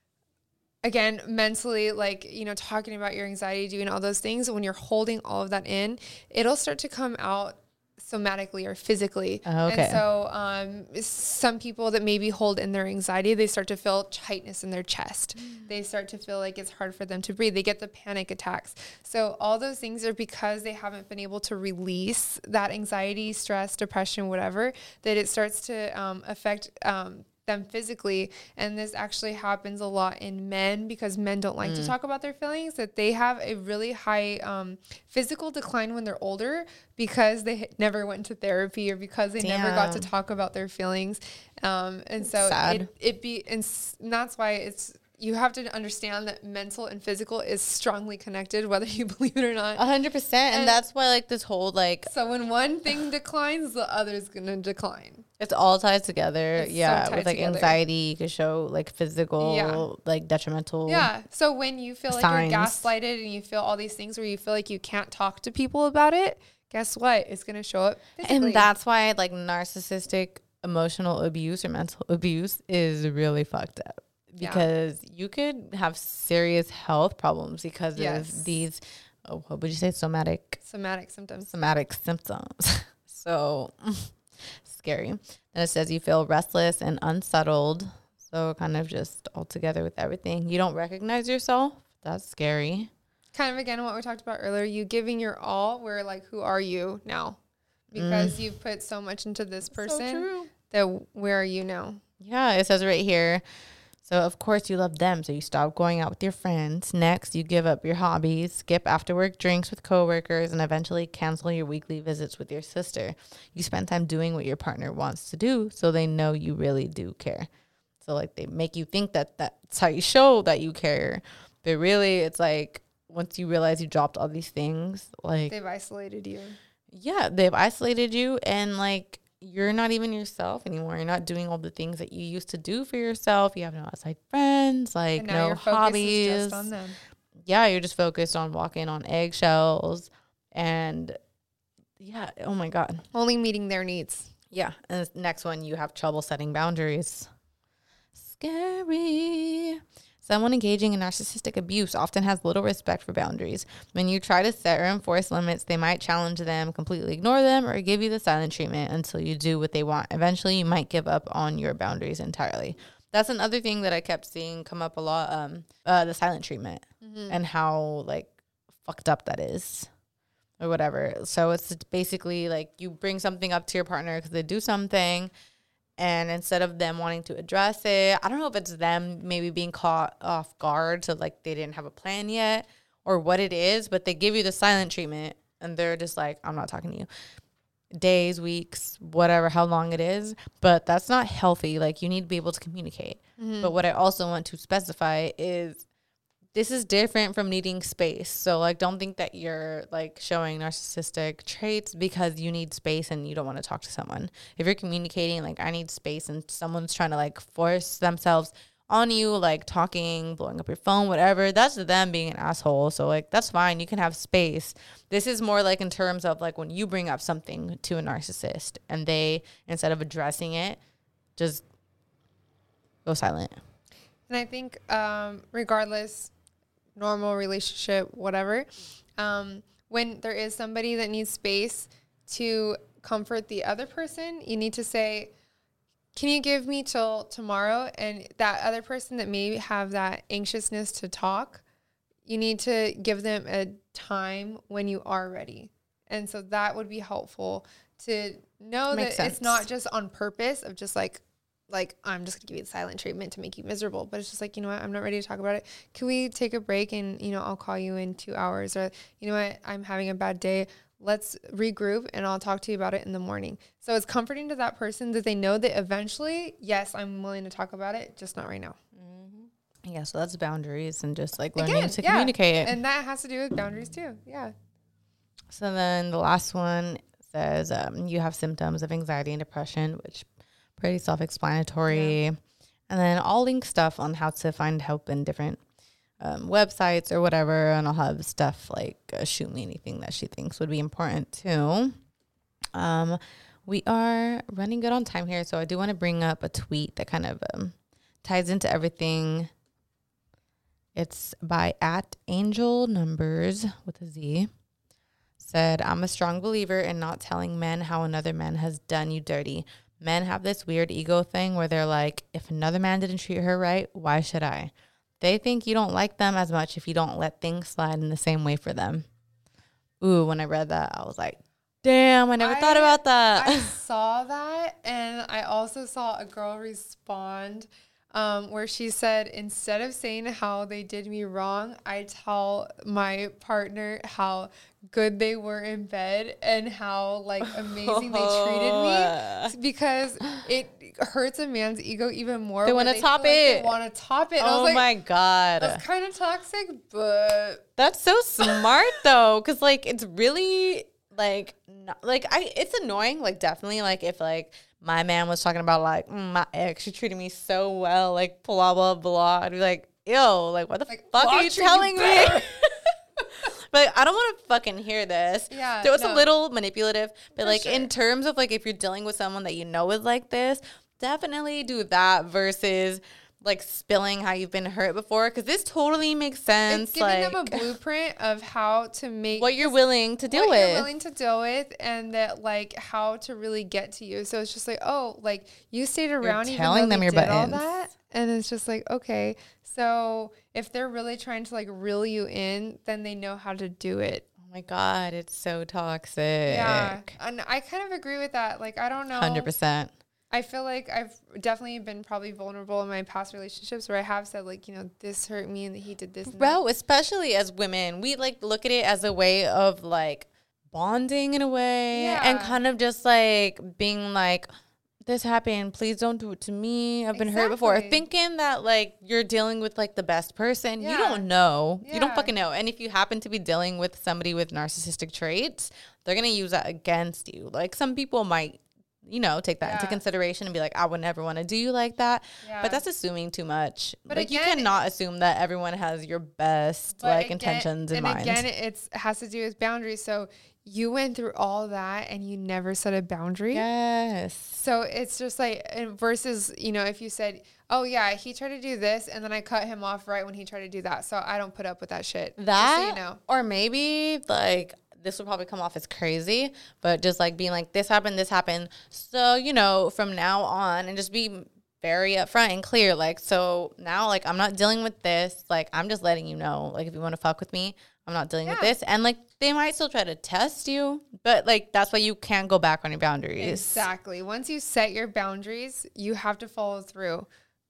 again, mentally, like, you know, talking about your anxiety, doing all those things, when you're holding all of that in, it'll start to come out somatically or physically. Oh, okay. And so um, some people that maybe hold in their anxiety, they start to feel tightness in their chest. Mm. They start to feel like it's hard for them to breathe. They get the panic attacks. So all those things are because they haven't been able to release that anxiety, stress, depression, whatever, that it starts to um, affect um them physically. And this actually happens a lot in men because men don't like mm. to talk about their feelings, that they have a really high um, physical decline when they're older because they never went to therapy or because they Damn. never got to talk about their feelings. Um, and so Sad. it, it be, and that's why it's, you have to understand that mental and physical is strongly connected, whether you believe it or not. A hundred percent. And that's why like this whole like, so when one thing declines, the other is going to decline. It's all tied together. It's yeah. So tied with like together. Anxiety, you could show like physical, yeah. like detrimental. Yeah. So when you feel signs. like you're gaslighted and you feel all these things where you feel like you can't talk to people about it, guess what? It's going to show up physically. And that's why like narcissistic emotional abuse or mental abuse is really fucked up. Because yeah. you could have serious health problems because yes. of these, oh, what would you say, somatic? Somatic symptoms. Somatic symptoms. So scary. And it says you feel restless and unsettled. So kind of just all together with everything. You don't recognize yourself. That's scary. Kind of again what we talked about earlier. You giving your all. Where like, who are you now? Because mm. you've put so much into this person. So true. That where are you now? Yeah, it says right here. So, of course, you love them, so you stop going out with your friends. Next, you give up your hobbies, skip after-work drinks with coworkers, and eventually cancel your weekly visits with your sister. You spend time doing what your partner wants to do, so they know you really do care. So, like, they make you think that that's how you show that you care. But really, it's like, once you realize you dropped all these things, like... They've isolated you. Yeah, they've isolated you, and, like... you're not even yourself anymore. You're not doing all the things that you used to do for yourself. You have no outside friends, like and now no your hobbies. Focus is just on them. Yeah, you're just focused on walking on eggshells. And yeah, oh my God. Only meeting their needs. Yeah. And the next one, you have trouble setting boundaries. Scary. Someone engaging in narcissistic abuse often has little respect for boundaries. When you try to set or enforce limits, they might challenge them, completely ignore them, or give you the silent treatment until you do what they want. Eventually, you might give up on your boundaries entirely. That's another thing that I kept seeing come up a lot, um, uh, the silent treatment mm-hmm. and how, like, fucked up that is or whatever. So it's basically, like, you bring something up to your partner because they do something, and instead of them wanting to address it, I don't know if it's them maybe being caught off guard, so like they didn't have a plan yet or what it is, but they give you the silent treatment and they're just like, I'm not talking to you. Days, weeks, whatever, how long it is. But that's not healthy. Like, you need to be able to communicate. Mm-hmm. But what I also want to specify is this is different from needing space. So, like, don't think that you're, like, showing narcissistic traits because you need space and you don't want to talk to someone. If you're communicating, like, I need space and someone's trying to, like, force themselves on you, like talking, blowing up your phone, whatever, that's them being an asshole. So like, that's fine. You can have space. This is more like in terms of like when you bring up something to a narcissist and they, instead of addressing it, just go silent. And I think um, regardless, normal relationship, whatever, um, when there is somebody that needs space to comfort the other person, you need to say, can you give me till tomorrow? And that other person that may have that anxiousness to talk, you need to give them a time when you are ready. And so that would be helpful to know Makes that sense. it's not just on purpose of just like, like, I'm just going to give you the silent treatment to make you miserable. But it's just like, you know what? I'm not ready to talk about it. Can we take a break and, you know, I'll call you in two hours or, you know what? I'm having a bad day. Let's regroup and I'll talk to you about it in the morning. So it's comforting to that person that they know that eventually, yes, I'm willing to talk about it, just not right now. Mm-hmm. Yeah. So that's boundaries and just like learning Again, to yeah. communicate. And that has to do with boundaries too. Yeah. So then the last one says um, you have symptoms of anxiety and depression, which pretty self-explanatory. Yeah. And then I'll link stuff on how to find help in different um, websites or whatever. And I'll have stuff like uh, shoot me anything that she thinks would be important too. Um, we are running good on time here. So I do want to bring up a tweet that kind of um, ties into everything. It's by at Angel Numbers with a Z. Said, I'm a strong believer in not telling men how another man has done you dirty. Men have this weird ego thing where they're like, if another man didn't treat her right, why should I? They think you don't like them as much if you don't let things slide in the same way for them. Ooh, when I read that, I was like, damn, I never I, thought about that. I saw that, and I also saw a girl respond um, where she said, instead of saying how they did me wrong, I tell my partner how good they were in bed and how like amazing they treated me, because it hurts a man's ego even more. They want to top it. Like they want to top it. And oh I was like, my God. That's kind of toxic, but that's so smart though. Cause like, it's really like, not, like I, it's annoying. Like definitely like if like my man was talking about like mm, my ex, she treated me so well, like blah, blah, blah. I'd be like, ew, like what the like, fuck are you telling you me? But I don't want to fucking hear this. Yeah. So it's no. a little manipulative. But For like sure. in terms of like if you're dealing with someone that you know is like this, definitely do that versus like spilling how you've been hurt before. Because this totally makes sense. It's giving like, them a blueprint of how to make what you're willing to deal what with. You're willing to deal with, and that like how to really get to you. So it's just like, oh, like you stayed around You're even telling though them they your did all buttons. that, and it's just like, okay, so if they're really trying to like reel you in, then they know how to do it. Oh my God, it's so toxic. Yeah, and I kind of agree with that. Like, I don't know. one hundred percent. I feel like I've definitely been probably vulnerable in my past relationships where I have said like, you know, this hurt me and that he did this. And Bro, that. especially as women, we like look at it as a way of like bonding in a way Yeah. and kind of just like being like, this happened, please don't do it to me. I've been hurt before. Exactly. Thinking that like you're dealing with like the best person. Yeah. You don't know. You don't Yeah. fucking know. And if you happen to be dealing with somebody with narcissistic traits, they're going to use that against you. Like some people might, you know, take that Yeah. into consideration and be like, I would never want to do you like that. Yeah. But that's assuming too much. But like again, you cannot assume that everyone has your best But like again- intentions in and mind. again, it's, it has to do with boundaries. So you went through all that and you never set a boundary. Yes. So it's just like, and versus, you know, if you said, oh yeah, he tried to do this and then I cut him off right when he tried to do that. So I don't put up with that shit. That, Just so you know. or maybe like this would probably come off as crazy, but just like being like, this happened, this happened. So, you know, from now on, and just be very upfront and clear. Like, so now, like, I'm not dealing with this. Like, I'm just letting you know, like, if you want to fuck with me, I'm not dealing Yeah. with this. And like, they might still try to test you, but like, that's why you can't go back on your boundaries. Exactly. Once you set your boundaries, you have to follow through.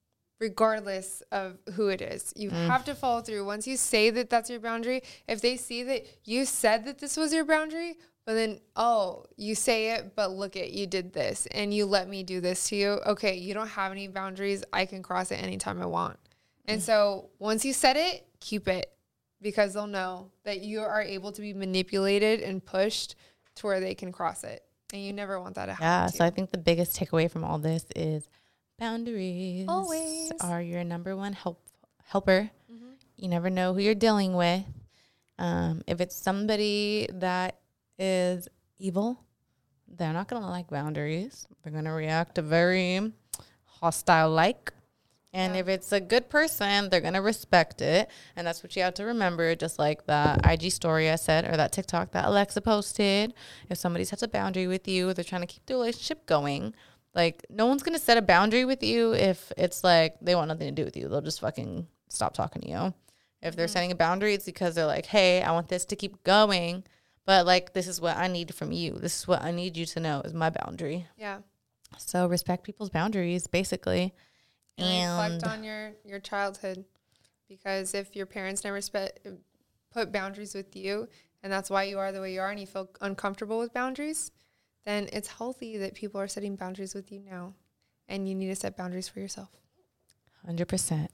Regardless of who it is, you Mm. have to follow through. Once you say that that's your boundary, if they see that you said that this was your boundary, but then, oh, you say it, but look at, you did this and you let me do this to you. Okay, you don't have any boundaries. I can cross it anytime I want. And so once you set it, keep it, because they'll know that you are able to be manipulated and pushed to where they can cross it. And you never want that to happen. Yeah. to So you. I think the biggest takeaway from all this is Boundaries Always. are your number one help helper. Mm-hmm. You never know who you're dealing with. Um, if it's somebody that is evil, they're not going to like boundaries. They're going to react very hostile-like. And Yeah. if it's a good person, they're going to respect it. And that's what you have to remember, just like that I G story I said, or that TikTok that Alexa posted. If somebody sets a boundary with you, they're trying to keep the relationship going. Like, no one's going to set a boundary with you if it's like they want nothing to do with you. They'll just fucking stop talking to you. If they're setting a boundary, it's because they're like, hey, I want this to keep going. But, like, this is what I need from you. This is what I need you to know is my boundary. Yeah. So respect people's boundaries, basically. And, And reflect on your, your childhood. Because if your parents never spe- put boundaries with you, and that's why you are the way you are, and you feel uncomfortable with boundaries, then it's healthy that people are setting boundaries with you now. And you need to set boundaries for yourself. one hundred percent.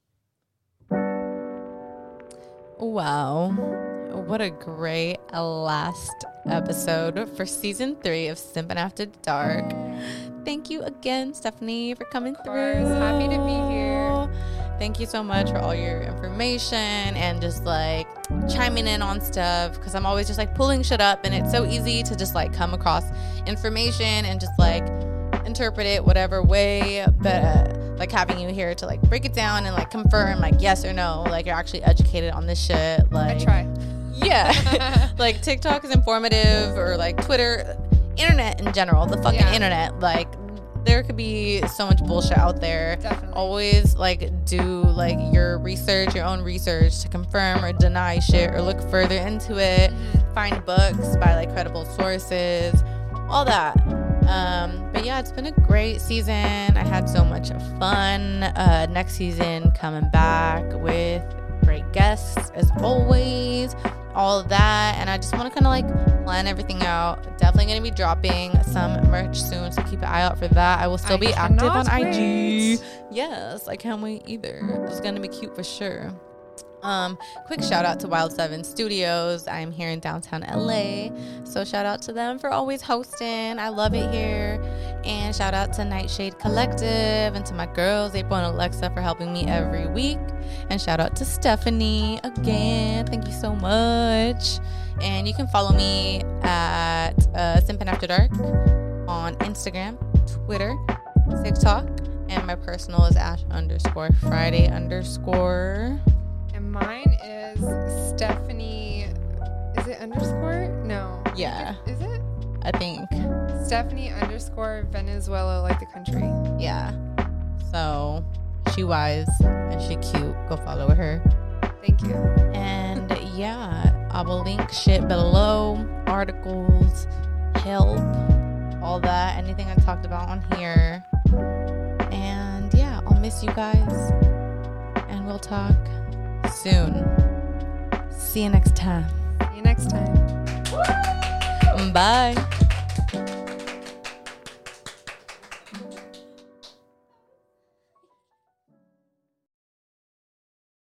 Wow. What a great last episode for season three of Simpin' After Dark. Thank you again, Stephanie, for coming through. Happy to be here. Thank you so much for all your information and just like chiming in on stuff, because I'm always just like pulling shit up, and it's so easy to just like come across information and just like interpret it whatever way, but uh, like having you here to like break it down and like confirm like yes or no, like you're actually educated on this shit. Like I try. Yeah. Like TikTok is informative, or like Twitter, internet in general, the fucking Yeah. internet. Like there could be so much bullshit out there. Definitely. Always like do like your research, your own research to confirm or deny shit, or look further into it. Mm-hmm. Find books by like credible sources, all that. Um, but yeah, it's been a great season. I had so much fun. Uh, next season coming back with great guests as always, all of that. And I just want to kind of like plan everything out. Definitely going to be dropping some merch soon, so keep an eye out for that. I will still I be active on cannot I G. wait. Yes, I can't wait either. It's going to be cute for sure. Um, quick shout out to Wild Seven Studios. I'm here in downtown L A, so shout out to them for always hosting. I love it here. And shout out to Nightshade Collective and to my girls April and Alexa for helping me every week. And shout out to Stephanie again. Thank you so much. And you can follow me at uh, Simpin' After Dark on Instagram, Twitter, TikTok, and my personal is Ash underscore Friday underscore. And mine is Stephanie. Is it underscore? No. Yeah. Is it? I think. Stephanie underscore Venezuela, like the country. Yeah. So she wise and she cute. Go follow her. Thank you. And yeah, I will link shit below. Articles, help, all that. Anything I talked about on here. And yeah, I'll miss you guys. And we'll talk soon. See you next time. See you next time. Bye.